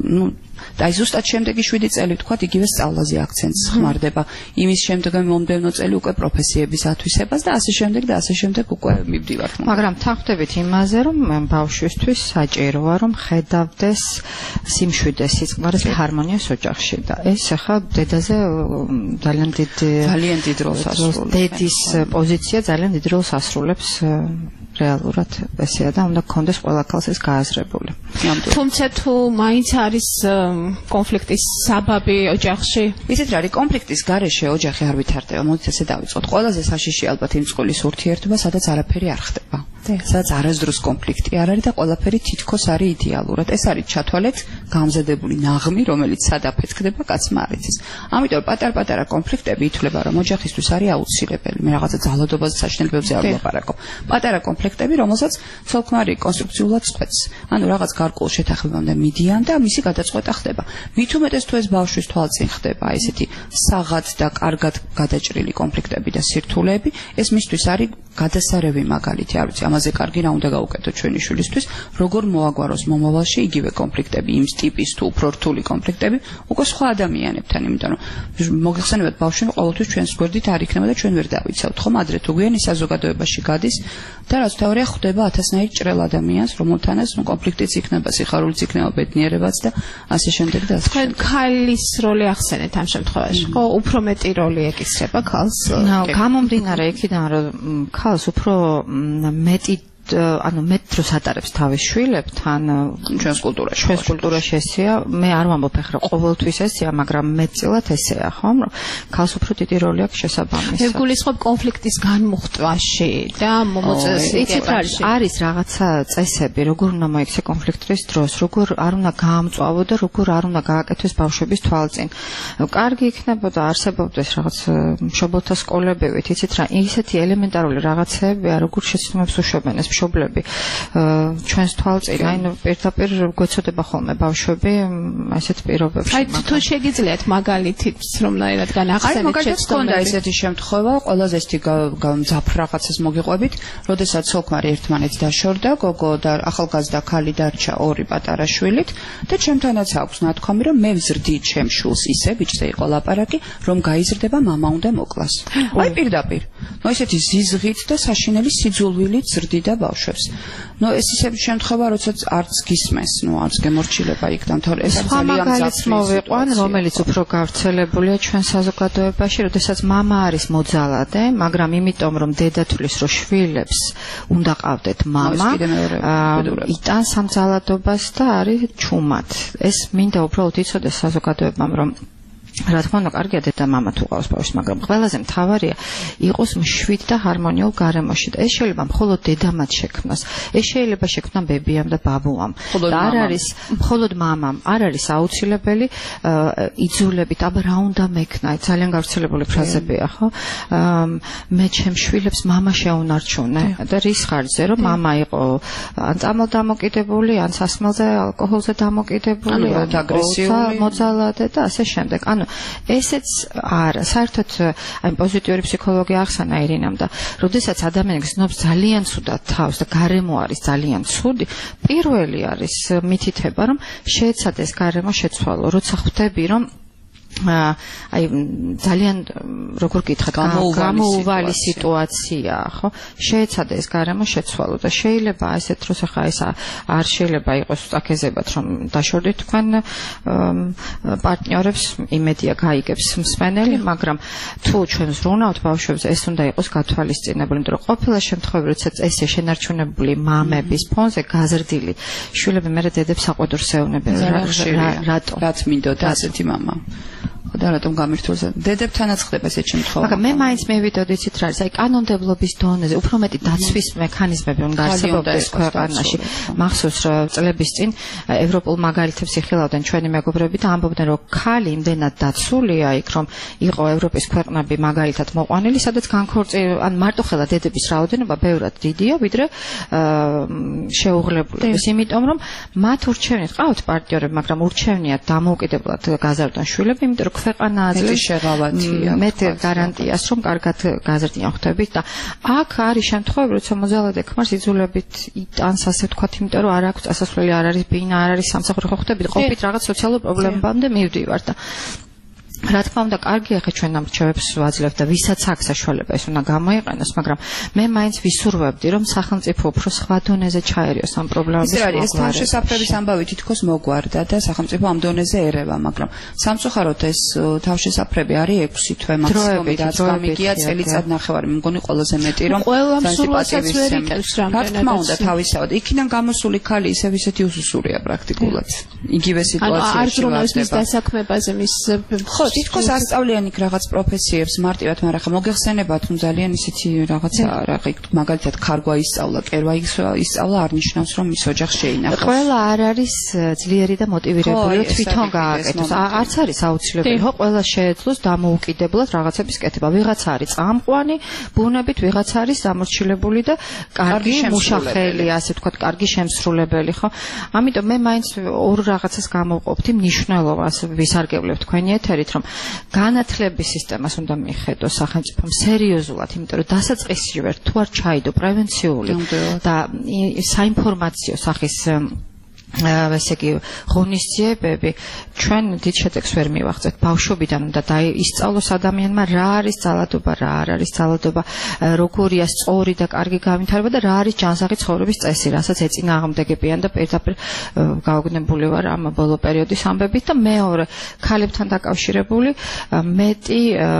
და ზუსტად შემდეგი 7 წელი ვთქვათ, იგივე სწავლაზე აქცენტს ხმარდება. იმის შემდეგ მომდევნო წელი უკვე პროფესიების ათვისებას და ასე შემდეგ უკვე მივდივართ. მაგრამ თანხმდებით იმაზე, რომ ბავშვისთვის საჭიროა, რომ ხედავდეს სიმშვიდეს, სიწყმარეს ჰარმონიას ოჯახში და ეს ახლა დედაზე ძალიან დიდ როლს ასრულებს. დედის პოზიცია ძალიან დიდ როლს ასრულებს რეალურად ესეა და უნდა გქონდეს ყველა ქალს ეს გააზრებული. თუმცა თუ მაინც არის კონფლიქტის საბაბი ოჯახში. ისეთ რა არის კონფლიქტის გარეშე ოჯახი არ ვითარდება. მოდით ესე დავიწყოთ. ყველაზე საშიში ალბათ იმ წყვილის ურთიერთობა, სადაც არაფერი არ ხდება. სადაც არასდროს კონფლიქტი არ არის და ყველაფერი თითქოს არის იდეალურად. ეს არის ჩათვალეთ გამზადებული ნაღმი, რომელიც სად აფეთქდება, კაცმა არ იცის. ამიტომ პატარ-პატარა კონფლიქტები ითვლება, რომ ოჯახისთვის არის აუცილებელი. მე რაღაცა ძალადობაზე საშინელებებზე არ ვლაპარაკო. პატარა კონფლიქტები, რომელსაც ცოლ-ქმარი კონსტრუქციულად წყვეტს. ანუ რაღაც გარკვეულ შეთანხმებამდე მიდიან და მისი გადაწყვეტა ხდება. მით უმეტეს თუ ეს ბავშვის თვალწინ ხდება, ესეთი საღად და კარგად გადაჭრილი კონფლიქტები და სირთულეები, ეს მისთვის არის გადასარევი მაგალითი. არ ვიცი, ამაზე კარგი რა უნდა გავუკეთოთ ჩვენი შვილისთვის, როგორ მოაგვაროს მომავალში იგივე კონფლიქტები, იმ ტიპის თუ უფრო რთული კონფლიქტები, უკვე სხვა ადამიანებთან, იმიტომ რომ მოგეხსენებათ, ბავშვი ყოველთვის ჩვენს გვერდით არ იქნება და ჩვენ ვერ დავიცავთ, ხომ? ადრე თუ გვიანი საზოგადოებაში გადის და რაც თავარია ხვდება 1000-ნაირ ჭრელ ადამიანს, რომელთანაც კონფლიქტიც იქნება, სიხარულიც იქნება, ბედნიერებაც და ასე შემდეგ და ასე. თქვენ ქალის როლი ახსენეთ ამ შემთხვევაში. ხო, უფრო მეტი როლი ეკისრება ქალს. გამომდინარე იქიდან, რომ ქალს უფრო მეტი ანუ მეტ დროს ატარებს თავის შვილებთან ჩვენს კულტურაში. ჩვენს კულტურაში ესეა, მე არ ვამბობ ახლა ყოველთვის ესეა, მაგრამ მეტწილად ესეა, ხომ? ქალს უფრო დიდი როლი აქვს შესაბამისად. მე გულისხმობ კონფლიქტის განმუხტვაში და მომოწესრიგებაში. არის რაღაცა წესები, როგორ უნდა მოიქცე კონფლიქტის დროს, როგორ არ უნდა გაამწვავო და როგორ არ უნდა გააკეთოს ბავშვების თვალწინ. კარგი იქნებოდა არსებობდეს რაღაც მშობელთა სკოლებივით, იცით რა, ისეთი ელემენტარული რაღაცეებია, როგორ შეცდომებს უშვებენ ეს მშობლები ჩვენს თვალწინ, აი პირდაპირ გვეცოდება ხოლმე ბავშვები ასეთ პირობებში. აი თუ შეგიძლიათ მაგალითიც რომნაირად განახსენეთ შეცდომები. ესეთი შემთხვევა, ყველაზე ისეთი გამძაფრ რაღაცას მოგიყვებით, როდესაც ცოლ-ქმარი ერთმანეთს დაშორდა, გოგო და ახალგაზრდა ქალი დარჩა ორი პატარა შვილით და ჩემთანაც აქვს ნათქვამი, რომ მე ვზრდი ჩემ შვილს ისე, ბიჭზე იყო ლაპარაკი, რომ გაიზრდება მამა უნდა მოკლას. აი პირდაპირ. ესეთი ზიზღით და საშინელი სიძულვილით ზრდიდა ბავშვებს. ეს ისეთი შემთხვევა, როდესაც არც გისმენს, არც გემორჩილება იქ და თორე ეს ძალიან ძალიან მოვიყვან, რომელიც უფრო გავრცელებულია ჩვენ საზოგადოებაში, როდესაც მამა არის მოძალადე, მაგრამ იმიტომ რომ დედა თulis რომ შვილებს უნდა ყავდეთ მამა, იტანს ამ ძალადობას და არის ჩუმად. ეს მინდა უბრალოდ იცოდეს საზოგადოებამ, რომ რა თქმა უნდა, კარგია დედა მამა თუ ყავს ბავშვს, მაგრამ ყველაზე მთავარია იყოს მშვიდ და ჰარმონიულ გარემოში და ეს შეიძლება მხოლოდ დედამაც შექმნას. ეს შეიძლება შექმნა ბებიამ და ბაბუამ. და არ არის მხოლოდ მამამ, არ არის აუცილებელი იძულებით, აბა რა უნდა მექნა, ძალიან გავრცელებული ფრაზებია, ხო? მე ჩემ შვილებს მამა შეუნარჩუნე და რის ხარჯზე, რომ მამა იყო ან წამალდამოკიდებული, ან სასმელზე, ალკოჰოლზე დამოკიდებული, ან აგრესიული, მოძალადე და ასე შემდეგ. ანუ ესეც არა, საერთოდ აი პოზიტიური ფსიქოლოგია ახსენა ირინამ და როდესაც ადამიანი გრძნობს ძალიან ცუდად თავს და გარემო არის ძალიან ცუდი, პირველი არის მითითება, რომ შეეცადეს გარემო შეცვალო, როცა ხვდები, რომ აი ძალიან როგორ გითხრათ, გამოუვალი სიტუაცია, ხო? შეეცადა ეს გარემო შეცვალო და შეიძლება ესეთ დროს ახლა ეს არ შეიძლება იყოს წაკეზებად, რომ დაშორდით თქვენ პარტნიორებს, იმედია გაიგებს მსმენელი, მაგრამ თუ ჩვენ ზრუნავთ ბავშვებზე, ეს უნდა იყოს გათვალისწინებული, იმიტომ რომ ყოფილი შემთხვევები, როდესაც ესე შენარჩუნებული მამების ფონზე გაზრდილი შვილები მერე დედებს საყვედურს ეუნებიან. რატომ? რაც მინდოდა ასეთი მამა. და რატომ გამირთულს დედებთანაც ხდება ესეთ შემთხვევა. მაგრამ მე მაინც მევიდოდ იცით რა არის, აი კანონმდებლობის დონეზე უფრო მეტი დაცვის მექანიზმები უნდა არსებობდეს ქვეყანაში. მახსოვს რომ წლების წინ ევროპულ მაგალითებს იხილავდნენ ჩვენი მეგობრები და ამბობდნენ რომ ქალი იმდენად დაცულია იქ რომ იყო ევროპის ქვეყნები მაგალითად მოყვანილი, სადაც ან მარტოხელა დედების რაოდენობა ბევრად დიდია ვიდრე შეუღლებულების, იმიტომ რომ მათ ურჩევნიათ, ყავთ პარტნიორები, მაგრამ ურჩევნიათ დამოუკიდებლად გაზარდონ შვილები, იმიტომ რომ ქვეყანა აძლევს მეტ გარანტიას, რომ კარგად გაზრდიან ხვდებით და აქ არის შემთხვევები, როცა მოძალადე ქმარს იძულებით იტანს, ასე ვთქვათ, იმიტომ რომ არ აქვს წასასვლელი, არ არის ბინა, არ არის სამსახური, ხო ხვდებით, ყოფით რაღაც სოციალურ პრობლემებამდე მივდივართ და რა თქმა უნდა, კარგია ხე ჩვენ ამ რჩევებს ვაძლევთ და ვისაც აქვს საშუალება ეს უნდა გამოიყენოს, მაგრამ მე მაინც ვისურვებდი, რომ სახელმწიფო უფრო სხვა დონეზე ჩაერიოს ამ პრობლემების მოგვარებას. ეს თავშესაფრების ამბავი თითქოს მოგვარდა და სახელმწიფო ამ დონეზე ერევა, მაგრამ სამწუხაროდ ეს თავშესაფრები არის 6 თვე მაქსიმუმი და გამიგია წელიწად ნახევარი, მე მგონი ყველაზე მეტი რომ ყველა მსურველსაც ვერ იტევს რამდენადაც. რა თქმა უნდა, თავისავად. იქიდან გამოსული ქალი ისევ ისეთი უსუსურია პრაქტიკულად. იგივე სიტუაციაში. არ ზრუნავს მის დასაქმებაზე, მის ხო, თითქოს ასწავლიან იქ რაღაც პროფესიებს მარტივად, მაგრამ ხა მოგეხსენებათ თუ ძალიან ისეთი რაღაცა რა მაგალითად ქარგვა ისწავლა, კერვა ისწავლა არ ნიშნავს რომ ის ოჯახს შეინახოს. ყველა არ არის ძლიერი და მოტივირებული რომ თვითონ გააკეთოს. არც არის აუცილებელი, ხო, ყველა შეეძლოს დამოუკიდებლად რაღაცების კეთება. ვიღაცა არის წამყვანი, ბუნებით ვიღაცა არის დამორჩილებული და კარგი მუშახელი, ასე ვთქვათ, კარგი შემსრულებელი, ხო? ამიტომ მე მაინც ორ რაღაცას გამოვყოფდი მნიშვნელობას ვისარგებლებ თქვენი ეთერით, რომ განათლების სისტემას უნდა მიხედოს სახელმწიფომ სერიოზულად, იმიტომ რომ დასაწყისი ვერ თუ არ ჩაიდო პრევენციული და საინფორმაციო სახის ესე იგი ღონისძიებები ჩვენ დიდ შედეგს ვერ მივაღწევთ. ბავშვობიდან უნდა ისწავლოს ადამიანმა რა არის ძალადობა, რა არ არის ძალადობა, როგორია სწორი და კარგი განვითარება და რა არის ჯანსაღი ცხოვრების წესი, რასაც ეწინააღმდეგებიან და პირდაპირ გაოგნებული ვარ ამ ბოლო პერიოდის ამბებით და მეორე ქალებთან დაკავშირებული მეტი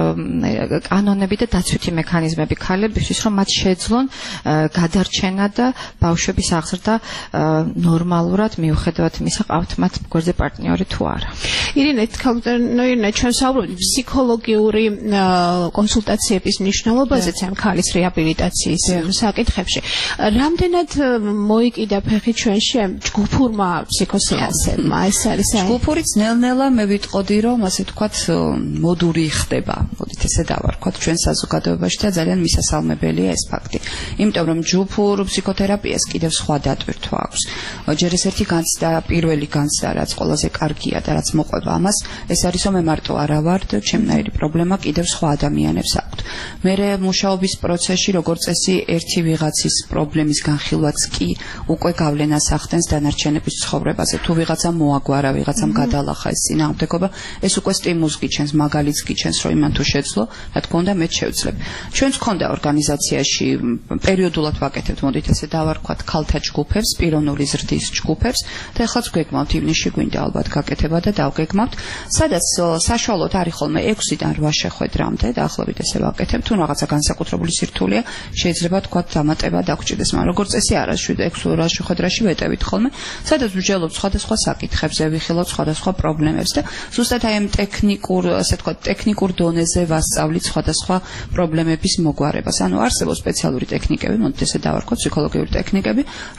კანონები და დაცვითი მექანიზმები ქალებისთვის, რომ მათ შეძლონ გადარჩენა და ბავშვების აღზრდა ნორმალურად მიუხედავად იმისა, ყავთ მათ გვერდზე პარტნიორი თუ არა. ირინე, თქო, ჩვენ საუბრობთ ფსიქოლოგიური კონსულტაციების მნიშვნელობაზეც ამ ქალის რეაბილიტაციის საკითხებში. რამდენად მოიკიდა ფეხი ჩვენში ამ ჯგუფურმა ფსიქოსეანსებმა? ეს არის ჯგუფურიც ნელ-ნელა მე ვიტყოდი, რომ ასე ვთქვათ, მოდური ხდება. მოდით ესე დავარქვათ ჩვენ საზოგადოებაში და ძალიან მისასალმებელია ეს ფაქტი. იმიტომ რომ ჯგუფურ ფსიქოთერაპიას კიდევ სხვა დატვირთვა აქვს. ჯერ ეს ერთი განცდა, პირველი განცდა, რაც ყველაზე კარგია და რაც მოყვება ამას, ეს არის რომ მე მარტო არა ვარ და ჩემნაირი პრობლემა კიდევ სხვა ადამიანებს აქვთ. მე მუშაობის პროცესში როგორც წესი ერთი ვიღაცის პრობლემის განხილვაც კი უკვე გავლენას ახდენს დანარჩენების ცხოვრებაზე. თუ ვიღაცა მოაგვარა, ვიღაცამ გადალახა ეს წინააღმდეგობა, ეს უკვე სტიმულს გიჩენს, მაგალითს გიჩენს, რომ იმან თუ შეძლო, რა თქმა უნდა მე შევძლებ. ჩვენც გქონდა ორგანიზაციაში პერიოდულად ვაკეთებთ, მოდით ესე დავარქვათ, ქალთა ჯგუფებს, პიროვნული ზრდის ჯგუფებს და ეხლაც გვეგმავთ ივნისში გვინდა ალბათ გაკეთება და დავგეგმავთ, სადაც საშუალოდ არის ხოლმე 6-დან 8 შეხვედრამდე დაახლოებით ესე ვაკეთებ, თუ რაღაცა განსაკუთრებული სირთულეა, შეიძლება თქვათ დამატება დაგჭირდეს, მაგრამ როგორც წესი არა, 7-8 შეხვედრაში ვეტევით ხოლმე, სადაც ვსჯელობთ სხვადასხვა საკითხებზე, ვიხილავთ სხვადასხვა პრობლემებს და ზუსტად აი ამ ტექნიკურ, ასე თქვათ, ტექნიკურ დონეზე ვასწავლით სხვადასხვა პრობლემების მოგვარებას. ანუ არსებობს სპეციალური ტექნიკები, მოდით ესე დავარქვათ, ფსიქოლოგიური ტექნიკები,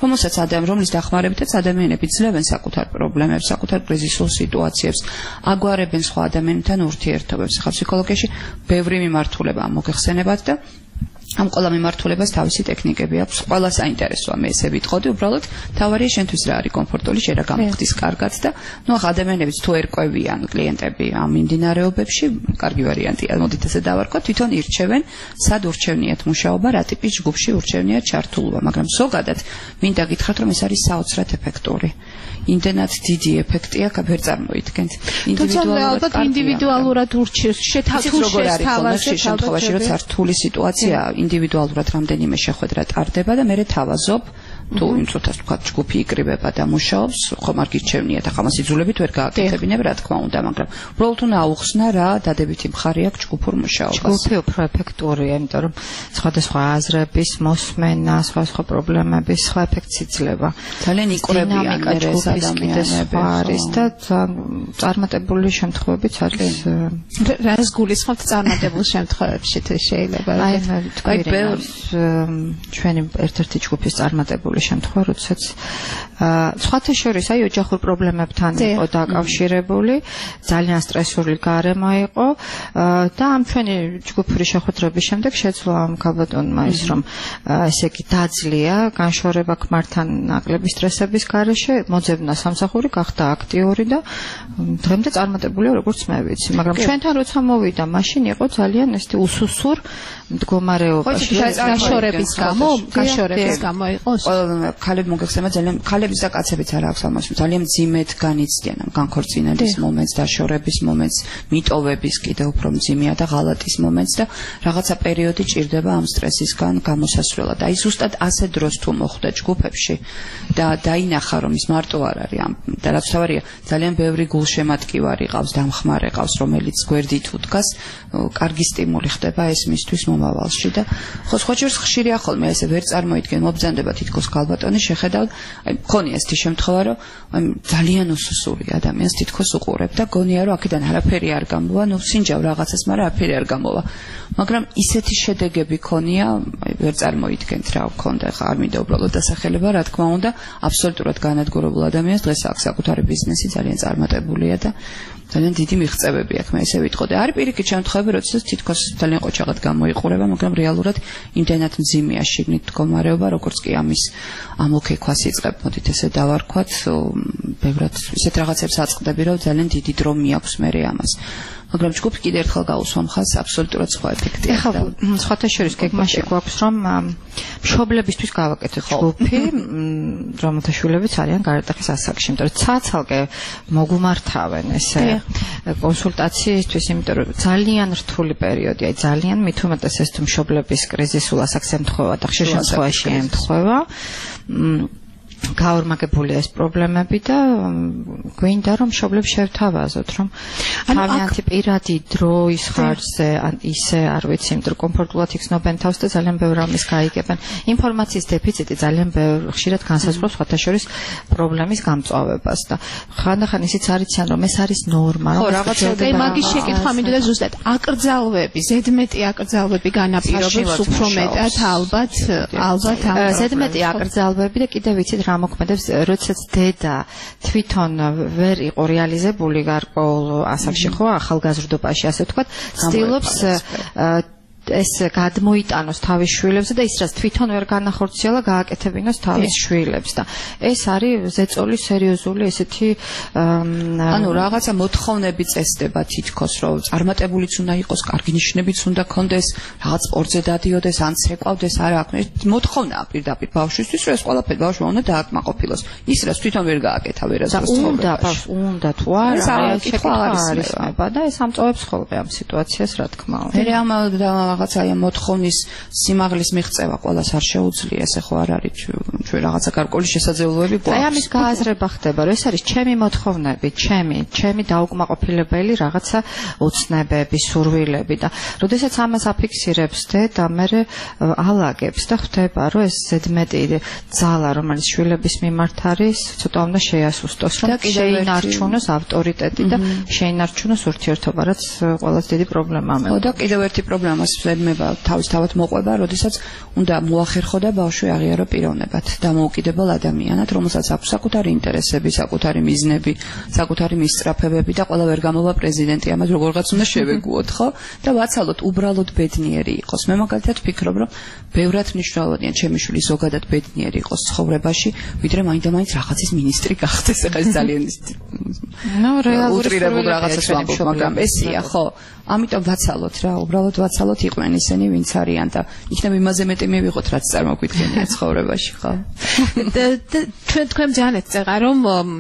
რომლის დახმარებითაც ადამიანები ძლევენ საკუთარ პრობლემებს, საკუთარ კრიზისულ სიტუაციებს, აგვარებენ სხვა ადამიანთან ურთიერთობებს. ხა ფსიქოლოგიაში ბევრი მიმართულება მოგეხსენებათ და ამ ყველა მიმართულებას თავისი ტექნიკები აქვს. ყველა საინტერესოა, მე ესე ვიტყოდი, უბრალოდ თავარია შენთვის რა არის კომფორტული, შენ რა გამხდის კარგად და ნუ ახლა ადამიანებიც თუ ერკვევიან კლიენტები ამ მიმდინარეობებში, კარგი ვარიანტია, მოდით ესე დავარქვათ, თვითონ ირჩევენ, სად ურჩევნიათ მუშაობა, რა ტიპის ჯგუფში ურჩევნიათ ჩართულობა, მაგრამ ზოგადად მინდა გითხრათ, რომ ეს არის საოცრად ეფექტური. იმდენად დიდი ეფექტია, ვერ წარმოიდგენთ. ინდივიდუალურად ურჩევს, შეთავაზებს შემთხვევაში, როცა რთული სიტუაცია ინდივიდუალურად რამდენიმე შეხვედრა ტარდება და მე თავაზობ თუ იმ წუთას თქვა ჯგუფი იკრიბება და მუშაობს, ხომ არ გირჩევნია და ხამას იძულებით ვერ გააკეთებინებ, რა თქმა უნდა, მაგრამ უბრალოდ უნდა აუხსნა რა დადებითი მხარე აქვს ჯგუფურ მუშაობას. ჯგუფი უფრო ეფექტურია, იმიტომ რომ სხვადასხვა აზრების მოსმენა, სხვა პრობლემების სხვა ეფექტს იძლევა. ძალიან იყურებიან ეს ადამიანები არის და წარმატებული შემთხვევებიც არის. რას გულისხმობთ წარმატებულ შემთხვევებში თუ შეიძლება? აი ჩვენი ერთ-ერთი ჯგუფის წარმატებული შემთხვევა, როდესაც სხვათა შორის აი ოჯახურ პრობლემებთან იყო დაკავშირებული, ძალიან სტრესული გარემო იყო და ამ ჩვენი ჯგუფური შეხვედრების შემდეგ შეძლო ამ ქალბატონმა ის რომ ესე იგი დაძლია განშორება ქმართან ნაკლები სტრესების გარეშე, მოძებნა სამსახური, გახდა აქტიური და დღემდე წარმატებულია როგორც მე ვიცი, მაგრამ ჩვენთან როცა მოვიდა, მაშინ იყო ძალიან ესეთი უსუსურ მდგომარეობაში. გაშორების გამო იყოს. ქალები მოგეხსენა ძალიან ქალებიც და კაცებიც არ აქვს ამას ძალიან მძიმედ განიცდიან ამ განქორწინების მომენტს, დაშორების მომენტს, მიტოვების კიდევ უფრო მძიმეა და ღალატის მომენტს და რაღაცა პერიოდი ჭირდება ამ სტრესისგან გამოსასვლელად. აი ზუსტად ასე დროს თუ მოხვდა ჯგუფებში და დაინახა რომ ის მარტო არ არის ამ და რაც თავარია ძალიან ბევრი გულშემატკივარი ყავს, დამხმარე ყავს, რომელიც გვერდით უდგას, კარგი სტიმული ხდება ეს მისთვის მომავალში და ხო სხვა ჯერს ხშირია ხოლმე ესე ვერ წარმოიდგენ მობრძანდება თითქოს ქალბატონი შეხედავთ აი მქონია ესეთი შემთხვევა რომ ძალიან უსუსური ადამიანს თითქოს უყურებ და გონია რომ აქედან არაფერი არ გამოვა ნუ სინჯავ რაღაცას მაგრამ არაფერი არ გამოვა მაგრამ ისეთი შედეგები ქონია აი ვერ წარმოიდგენთ რა ვქონდა ხა არ მინდა უბრალოდ დასახელება რა თქმა უნდა აბსოლუტურად განადგურებულ ადამიანს დღეს აქვს საკუთარი ბიზნესი ძალიან წარმატებულია და ძალიან დიდი მიღწევები აქვს მე ესე ვიტყოდი არის პირიქით შემთხვევები როდესაც თითქოს ძალიან ყოჩაღად გამოიყურება მაგრამ რეალურად იმდენად მძიმეა შიგნით მდგომარეობა როგორც კი ამის ამოქექვას იწყებ მოდით ესე დავარქვათ ბევრად ისეთ რაღაცებს აწყდები რომ ძალიან დიდი დრო მიაქვს მე ამას მაგრამ ჯგუფი კიდევ ერთხელ გაუსვა მხარს აბსოლუტურად სხვა ეფექტია. ეხლა სხვათა შორის გეგმაში გვაქვს რომ მშობლებისთვის გავაკეთოთ ჯგუფი, რომელთა შვილებიც არიან გარდატეხის ასაკში, იმიტომ რომ ცალ-ცალკე მოგუმართავენ ესე კონსულტაციისთვის, იმიტომ რომ ძალიან რთული პერიოდია, აი ძალიან მით უმეტეს ეს თუ მშობლების კრიზისულ ასაკს ემთხვევა და ხშირ შემთხვევაში ემთხვევა. გაორმაგებულია ეს პრობლემები და გვინდა რომ მშობლებს შევთავაზოთ რომ თავიანთი პირადი დროის ხარჯზე ან ისე არ ვიცი იმიტომ რომ კომფორტულად იხსნობენ თავს და ძალიან ბევრ რამეს გაიგებენ ინფორმაციის დეფიციტი ძალიან ბევრ ხშირად განსაზღვრავს სხვათა შორის პრობლემის გამწვავებას და ხანდახან ისიც არიციან რომ ეს არის ნორმა ხო რაღაცა მაგის შეკითხვა მინდოდა ზუსტად აკრძალვები ზედმეტი აკრძალვები განაპირობებს უფრო მეტად ალბათ ზედმეტი აკრძალვები და კიდევ ვიცით რა მოქმედებს, როდესაც დედა თვითონ ვერ იყო რეალიზებული გარკვეულ ასაკში ხო, ახალგაზრდობაში, ასე ვთქვათ, ცდილობს ეს გადმოიტანოს თავის შვილებზე და ის რაც თვითონ ვერ განახორციელა გააკეთებინოს თავის შვილებს და ეს არის ზეწოლის სერიოზული ესეთი ანუ რაღაცა მოთხოვნები წესდება თითქოს რომ წარმატებულიც უნდა იყოს, კარგი ნიშნებიც უნდა ქონდეს, რაღაც სპორტზე დადიოდეს, ან ცეკვავდეს, არა აქვს მოთხოვნაა პირდაპირ ბავშვისთვის, რომ ეს ყველაფერი ბავშვმა უნდა დააკმაყოფილოს. ის რაც თვითონ ვერ გააკეთა ვერასდროს ცხოვრებაში. უნდა თუ არა, ეს არის და ეს ამწოვებს ხოლმე ამ სიტუაციას, რა თქმა უნდა. მე ამ რაღაცა აი მოთხოვნის სიმაღლის მიღწევა ყველას არ შეუძლია, ესე ხო არ არის ჩვენ რაღაცა გარკვეული შესაძლებლობები გვაქვს. აი ამის გააზრება ხდება, რომ ეს არის ჩემი მოთხოვნები, ჩემი დაუკმაყოფილებელი რაღაცა ოცნებები, სურვილები და როდესაც ამას აფიქსირებს და მე ალაგებს და ხვდება, რომ ეს ზედმეტი ძალა, რომელიც შვილების მიმართ არის, ცოტა უნდა შეასუსტოს, რომ შეინარჩუნოს ავტორიტეტი და შეინარჩუნოს ურთიერთობა, რაც ყველაზე დიდი პრობლემაა. ხო და კიდევ ერთი პრობლემას ზედმება თავისთავად მოყვება, როდესაც უნდა მოახერხო და ბავშვი აღიარო პიროვნებად, დამოუკიდებელ ადამიანად, რომელსაც აქვს საკუთარი ინტერესები, საკუთარი მიზნები, საკუთარი მისწრაფებები და ყველა ვერ გამოვა პრეზიდენტი, ამას როგორღაც უნდა შევეგუოთ, ხო? და ვაცალოთ უბრალოდ ბედნიერი იყოს. მე მაგალითად ვფიქრობ, რომ ბევრად მნიშვნელოვანია ჩემი შვილი ზოგადად ბედნიერი იყოს ცხოვრებაში, ვიდრე მაინდა-მაინც რაღაცის მინისტრი გახდეს, ეხლა ეს ძალიან უტრირებულ რაღაცას ვამბობ, მაგრამ ესია, ხო? ამიტომ ვაცალოთ რა, უბრალოდ ვაცალოთ იყვნენ ისინი, ვინც არიან და იქნებ იმაზე მეტი მივიღოთ, რაც წარმოგვიდგენია ცხოვრებაში, ხო? თქვენ ძალიან ეწეღა რომ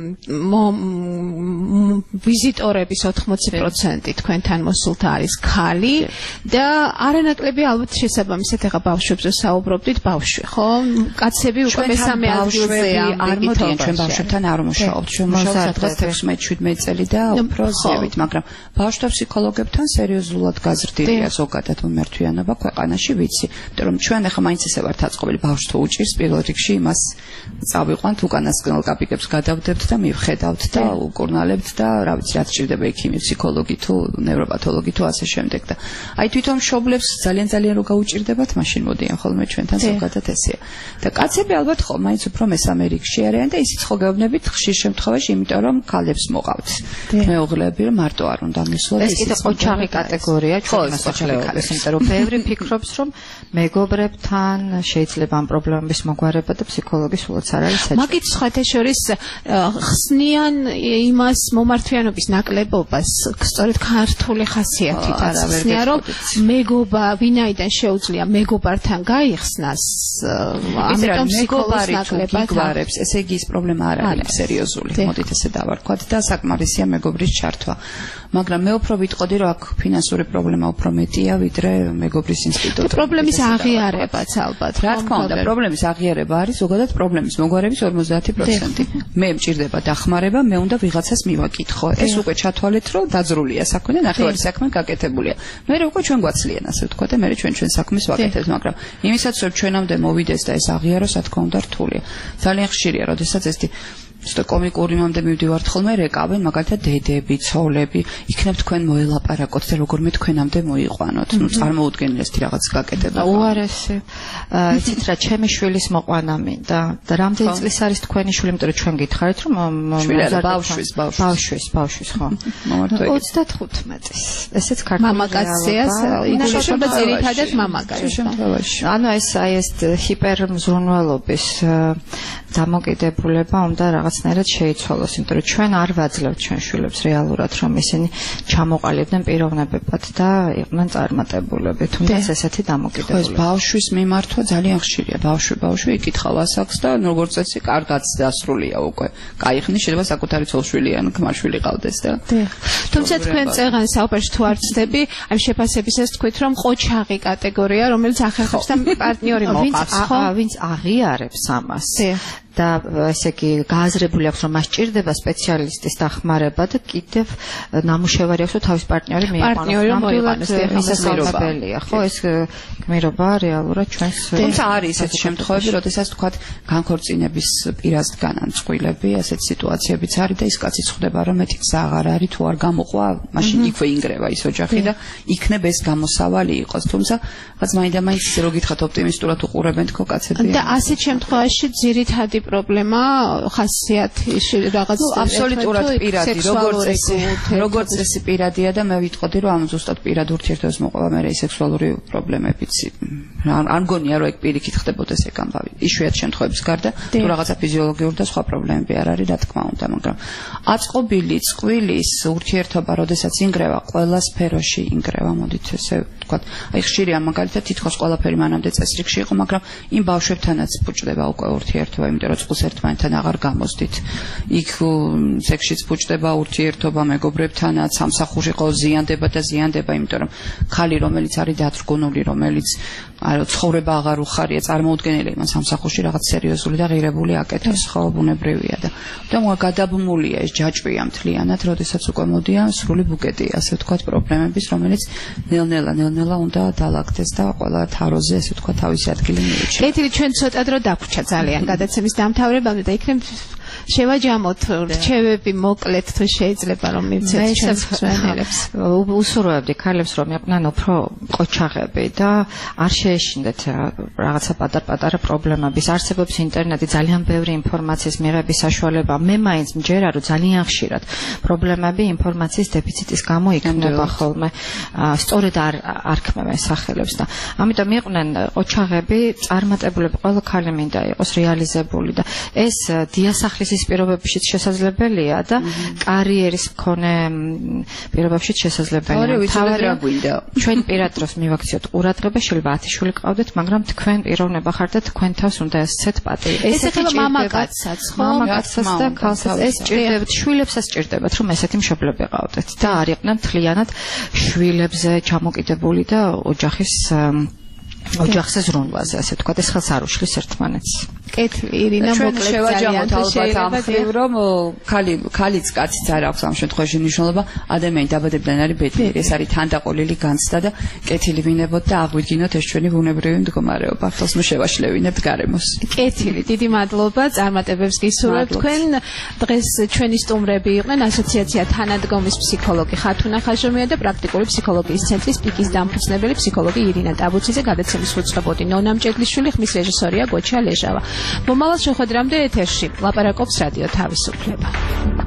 ვიზიტორების 80% თქვენთან მოსულთა არის ქალი და არანაკლები ალბათ შესაბამისად ეხა ბავშვებზე საუბრობდით ბავშვი ხო კაცები უკვე მესამე ადგილზეა არ მოდიან ჩვენ ბავშვებთან არ ვმუშაობთ ჩვენ მუშაობთ 16-17 წელი და უფრო ზევით მაგრამ ბავშვთა ფსიქოლოგებთან სერიოზულად გაზრდილია ზოგადად მომართვიანობა ქვეყანაში ვიცი იმიტომ რომ ჩვენ ახლა მაინც ისე ვართ აწყობილი ბავშვს თუ უჭირს პირველ რიგში იმას წავიყვანთ უკანასკნელ კაპიკებს გადავდებთ და მივხედავთ და უკურნალებთ და რა ვიცი რაც ჭირდება ექიმი ფსიქოლოგი თუ ნევროპათოლოგი თუ ასე შემდეგ და აი თვითონ მშობლებს ძალიან რო გაუჭირდებათ მაშინ მოდიან ხოლმე ჩვენთან ზოგადად ესეა და კაცები ალბათ ხო მაინც უფრო მესამე რიგში არიან და ისიც ხო გეუბნებით ხშირ შემთხვევაში იმიტომ რომ ქალებს მოყავთ მეუღლეები რომ მარტო არ უნდა მისვლათ ეს კიდე ყოჩაღი კატეგორია ჩვენ მოსახლეობის იმიტომ რომ ბევრი ფიქრობს რომ მეგობრებთან შეიძლება ამ პრობლემების მოგვარება და ფსიქოლოგის სულაც არ არის საჭირო. მაგით სხვათა შორის ხსნიან იმას მომართვიანობის ნაკლებობას სწორედ ქართული ხასიათით ხსნიან რომ მეგობა ვინაიდან შეუძლია მეგობართან გაიხსნას ამიტომ ფსიქოლოგის ნაკლებად გვარებს ესე იგი ის პრობლემა არ არის სერიოზული მოდით ესე დავარქვათ და საკმარისია მეგობრის ჩართვა მაგრამ მე უფრო ვიტყოდი რომ აქ ფინანსური პრობლემა უფრო მეტია ვიდრე მეგობრის ინსტიტუტი პრობლემის აღიარებაც ალბათ რა თქმა უნდა პრობლემის აღიარება არის ზოგადად პრობლემის მოგვარების 50% მე მჭირდება დახმარება მე უნდა ვიღაცას მივაკითხო ეს უკვე ჩათვალეთ რომ დაძრულია საქმე და ნახევარი საქმე გაკეთებულია მე უკვე ჩვენ გვაცლიან ასე ვთქვა და მე ჩვენ საქმეს ვაკეთებთ მაგრამ იმისაც რომ ჩვენამდე მოვიდეს და ეს აღიაროს რა თქმა უნდა რთულია ძალიან ხშირია როდესაც ეს ცოტა კომიკური მომდე მივდივართ ხოლმე რეკავენ მაგალითად დედები, ცოლები, იქნებ თქვენ მოელაპარაკოთ და როგორმე თქვენამდე მოიყვანოთ. ნუ წარმოუდგენელი ეს რაღაც გაკეთება. უარესი. იცით რა, ჩემი შვილის მოყვანა მინდა და რამდენი წლის არის თქვენი შვილი, იმიტომ რომ ჩვენ გითხარით რომ ბავშვის ხო. 35 წლის. ესეც ქართული მამაკაცია, ინაშობა ძირითადად მამაკაცია. ანუ ეს ჰიპერმზრუნველობის დამოკიდებულება უნდა რაღაცნაირად შეიცვალოს, იმიტომ რომ ჩვენ არ ვაძლევთ ჩვენ შვილებს რეალურად, რომ ისინი ჩამოყალიბდნენ პიროვნებებად და იყვნენ წარმატებულები, თუმცა ესეთი დამოკიდებულება. ხო, ბავშვის მიმართვა ძალიან ხშირია. ბავშვი იკითხავ ასაკს და როგორც წესი, კარგად დასრულია უკვე. კაიხნის შეიძლება საკუთარი ცოლშვილი ან ქმარშვილი ყავდეს და. თუმცა თქვენ წეღან საუბარში თუ არ ცდები, აი შეფასებისას თქვით, რომ ყოჩაღი კატეგორია, რომელიც ახერხებს და პარტნიორი მოყავს, ხო? ვინც აღიარებს ამას. და ესე იგი გააზრებული აქვს რომ მას ჭირდება სპეციალისტის დახმარება და კიდევ ნამუშევარი აქვს რომ თავის პარტნიორი მოიყვანოს. მისასალმებელია ხო ეს გმირობა რეალურად ჩვენს თუმცა არის ესეთი შემთხვევები როდესაც თქვა განქორწინების პირასთან ანწყვილები ესეთ სიტუაციებიც არის და ის კაციც ხვდება რომ მეტი გზა აღარ არის თუ არ გამოყვა მაშინ იქვე ინგრევა ის ოჯახი და იქნებ ეს გამოსავალი იყოს თუმცა რაც მაინდა-მაინც ისე რო გითხრათ ოპტიმისტურად უყურებენ თქო კაცები და ასეთ შემთხვევაში ძირითადი პრობლემა ხასიათში რაღაც აბსოლუტურად პირადი როგორც წესი პირადია და მე ვიტყოდი რომ ამ ზუსტად პირად ურთიერთობას მოყვება მე სექსუალური პრობლემებიც არ მგონია რომ ეგ პირიქით ხდებოდეს ეგ ამბავი იშვიათ შემთხვევების გარდა თუ რაღაცა ფიზიოლოგიური და სხვა პრობლემები არ არის რა თქმა უნდა მაგრამ აწყობილი წყვილის ურთიერთობა როდესაც ინგრევა ყველა სფეროში ინგრევა მოდით ესე ვთქვათ აი ხშირია მაგალითად თითქოს ყველაფერი მანამდე წესრიგში იყო მაგრამ იმ ბავშვებთანაც ფუჭდება უკვე ურთიერთობა იმიტომ რომ წყვილს ერთმანეთთან აღარ გამოსდით იქ სექსშიც ფუჭდება ურთიერთობა მეგობრებთანაც სამსახურში ყო ზიანდება და ზიანდება იმიტომ რომ ქალი რომელიც არის დათრგუნული რომელიც არა ცხოვრება აღარ უხარია წარმოუდგენელი იმას სამსახურში რაღაც სერიოზული და ღირებული აკეთოს ხო ბუნებრივია და გადაბმულია ეს ჯაჭვია მთლიანად როდესაც უკვე მოდიან სრული ბუკეტი ასე ვთქვათ პრობლემების რომელიც ნელ-ნელა უნდა დაალაგდეს და ყველა თაროზე ასე ვთქვათ თავისი ადგილი მიეჩნია. კეთილი ჩვენ ცოტა დრო დაგვრჩა ძალიან გადაცემის დამთავრებამდე და იქნებ შევაჯამოთ რჩევები მოკლედ თუ შეიძლება რომ მივცეთ ჩვენს მსმენელებს. უსურვებდი ქალებს რომ იყვნენ უფრო ყოჩაღები და არ შეეშინდეთ რაღაცა პატარ-პატარა პრობლემების. არსებობს ინტერნეტი ძალიან ბევრი ინფორმაციის მიღების საშუალება. მე მაინც მჯერა რომ ძალიან ხშირად პრობლემები ინფორმაციის დეფიციტის გამო იქნება ხოლმე. სწორედ არ ქმნიან სახელებს და ამიტომ იყვნენ ყოჩაღები, წარმატებულები, ყველა ქალი მინდა იყოს რეალიზებული და ეს დიასახლისის მზის პირობებშიც შესაძლებელია და კარიერის მქონე პირობებშიც შესაძლებელია. ჩვენ პირად დროს მივაქციოთ ყურადღება, შეიძლება 10 შვილი ყავდეთ, მაგრამ თქვენ პიროვნება ხართ და თქვენ თავს უნდა ესცეთ პატივი. ესეთი მამაკაცსაც, ხო? მამაკაცსაც და ქალსაც ეს ჭირდებათ, შვილებსაც ჭირდებათ, რომ ესეთი მშობლები ყავდეთ და არ იყვნენ მთლიანად შვილებზე ჩამოკიდებული და ოჯახზე ზრუნვაზე, ასე ვთქვათ, ეს ხელს არ უშლის ერთმანეთს. კეთილი, ირინა, მოკლედ შევაჯამოთ ალბათ ამ ხრივ, რომ ქალიც კაციც არ აქვს ამ შემთხვევაში მნიშვნელობა, ადამიანი დაბადებიდან არის ბედნიერი, ეს არის თანდაყოლილი განცდა და კეთილი ვინებოთ და აღვიდგინოთ ეს ჩვენი ბუნებრივი მდგომარეობა. ხელს ნუ შევაშლევინებთ გარემოს. კეთილი, დიდი მადლობა, წარმატებებს გისურვებთ. თქვენ დღეს ჩვენი სტუმრები იყვნენ ასოციაცია თანადგომის ფსიქოლოგი ხათუნა ხაჟომია და პრაქტიკული ფსიქოლოგიის ცენტრის პიკის დამფუძნებელი ფსიქოლოგი ირინა ტაბუციძე, გადაცემის უწყებოდი ნონა მჭედლიშვილი, ხმის რეჟისორია გოჩა ლეჟავა. მომავალ შეხვედრამდე ეთერში ლაპარაკობს რადიო თავისუფლება.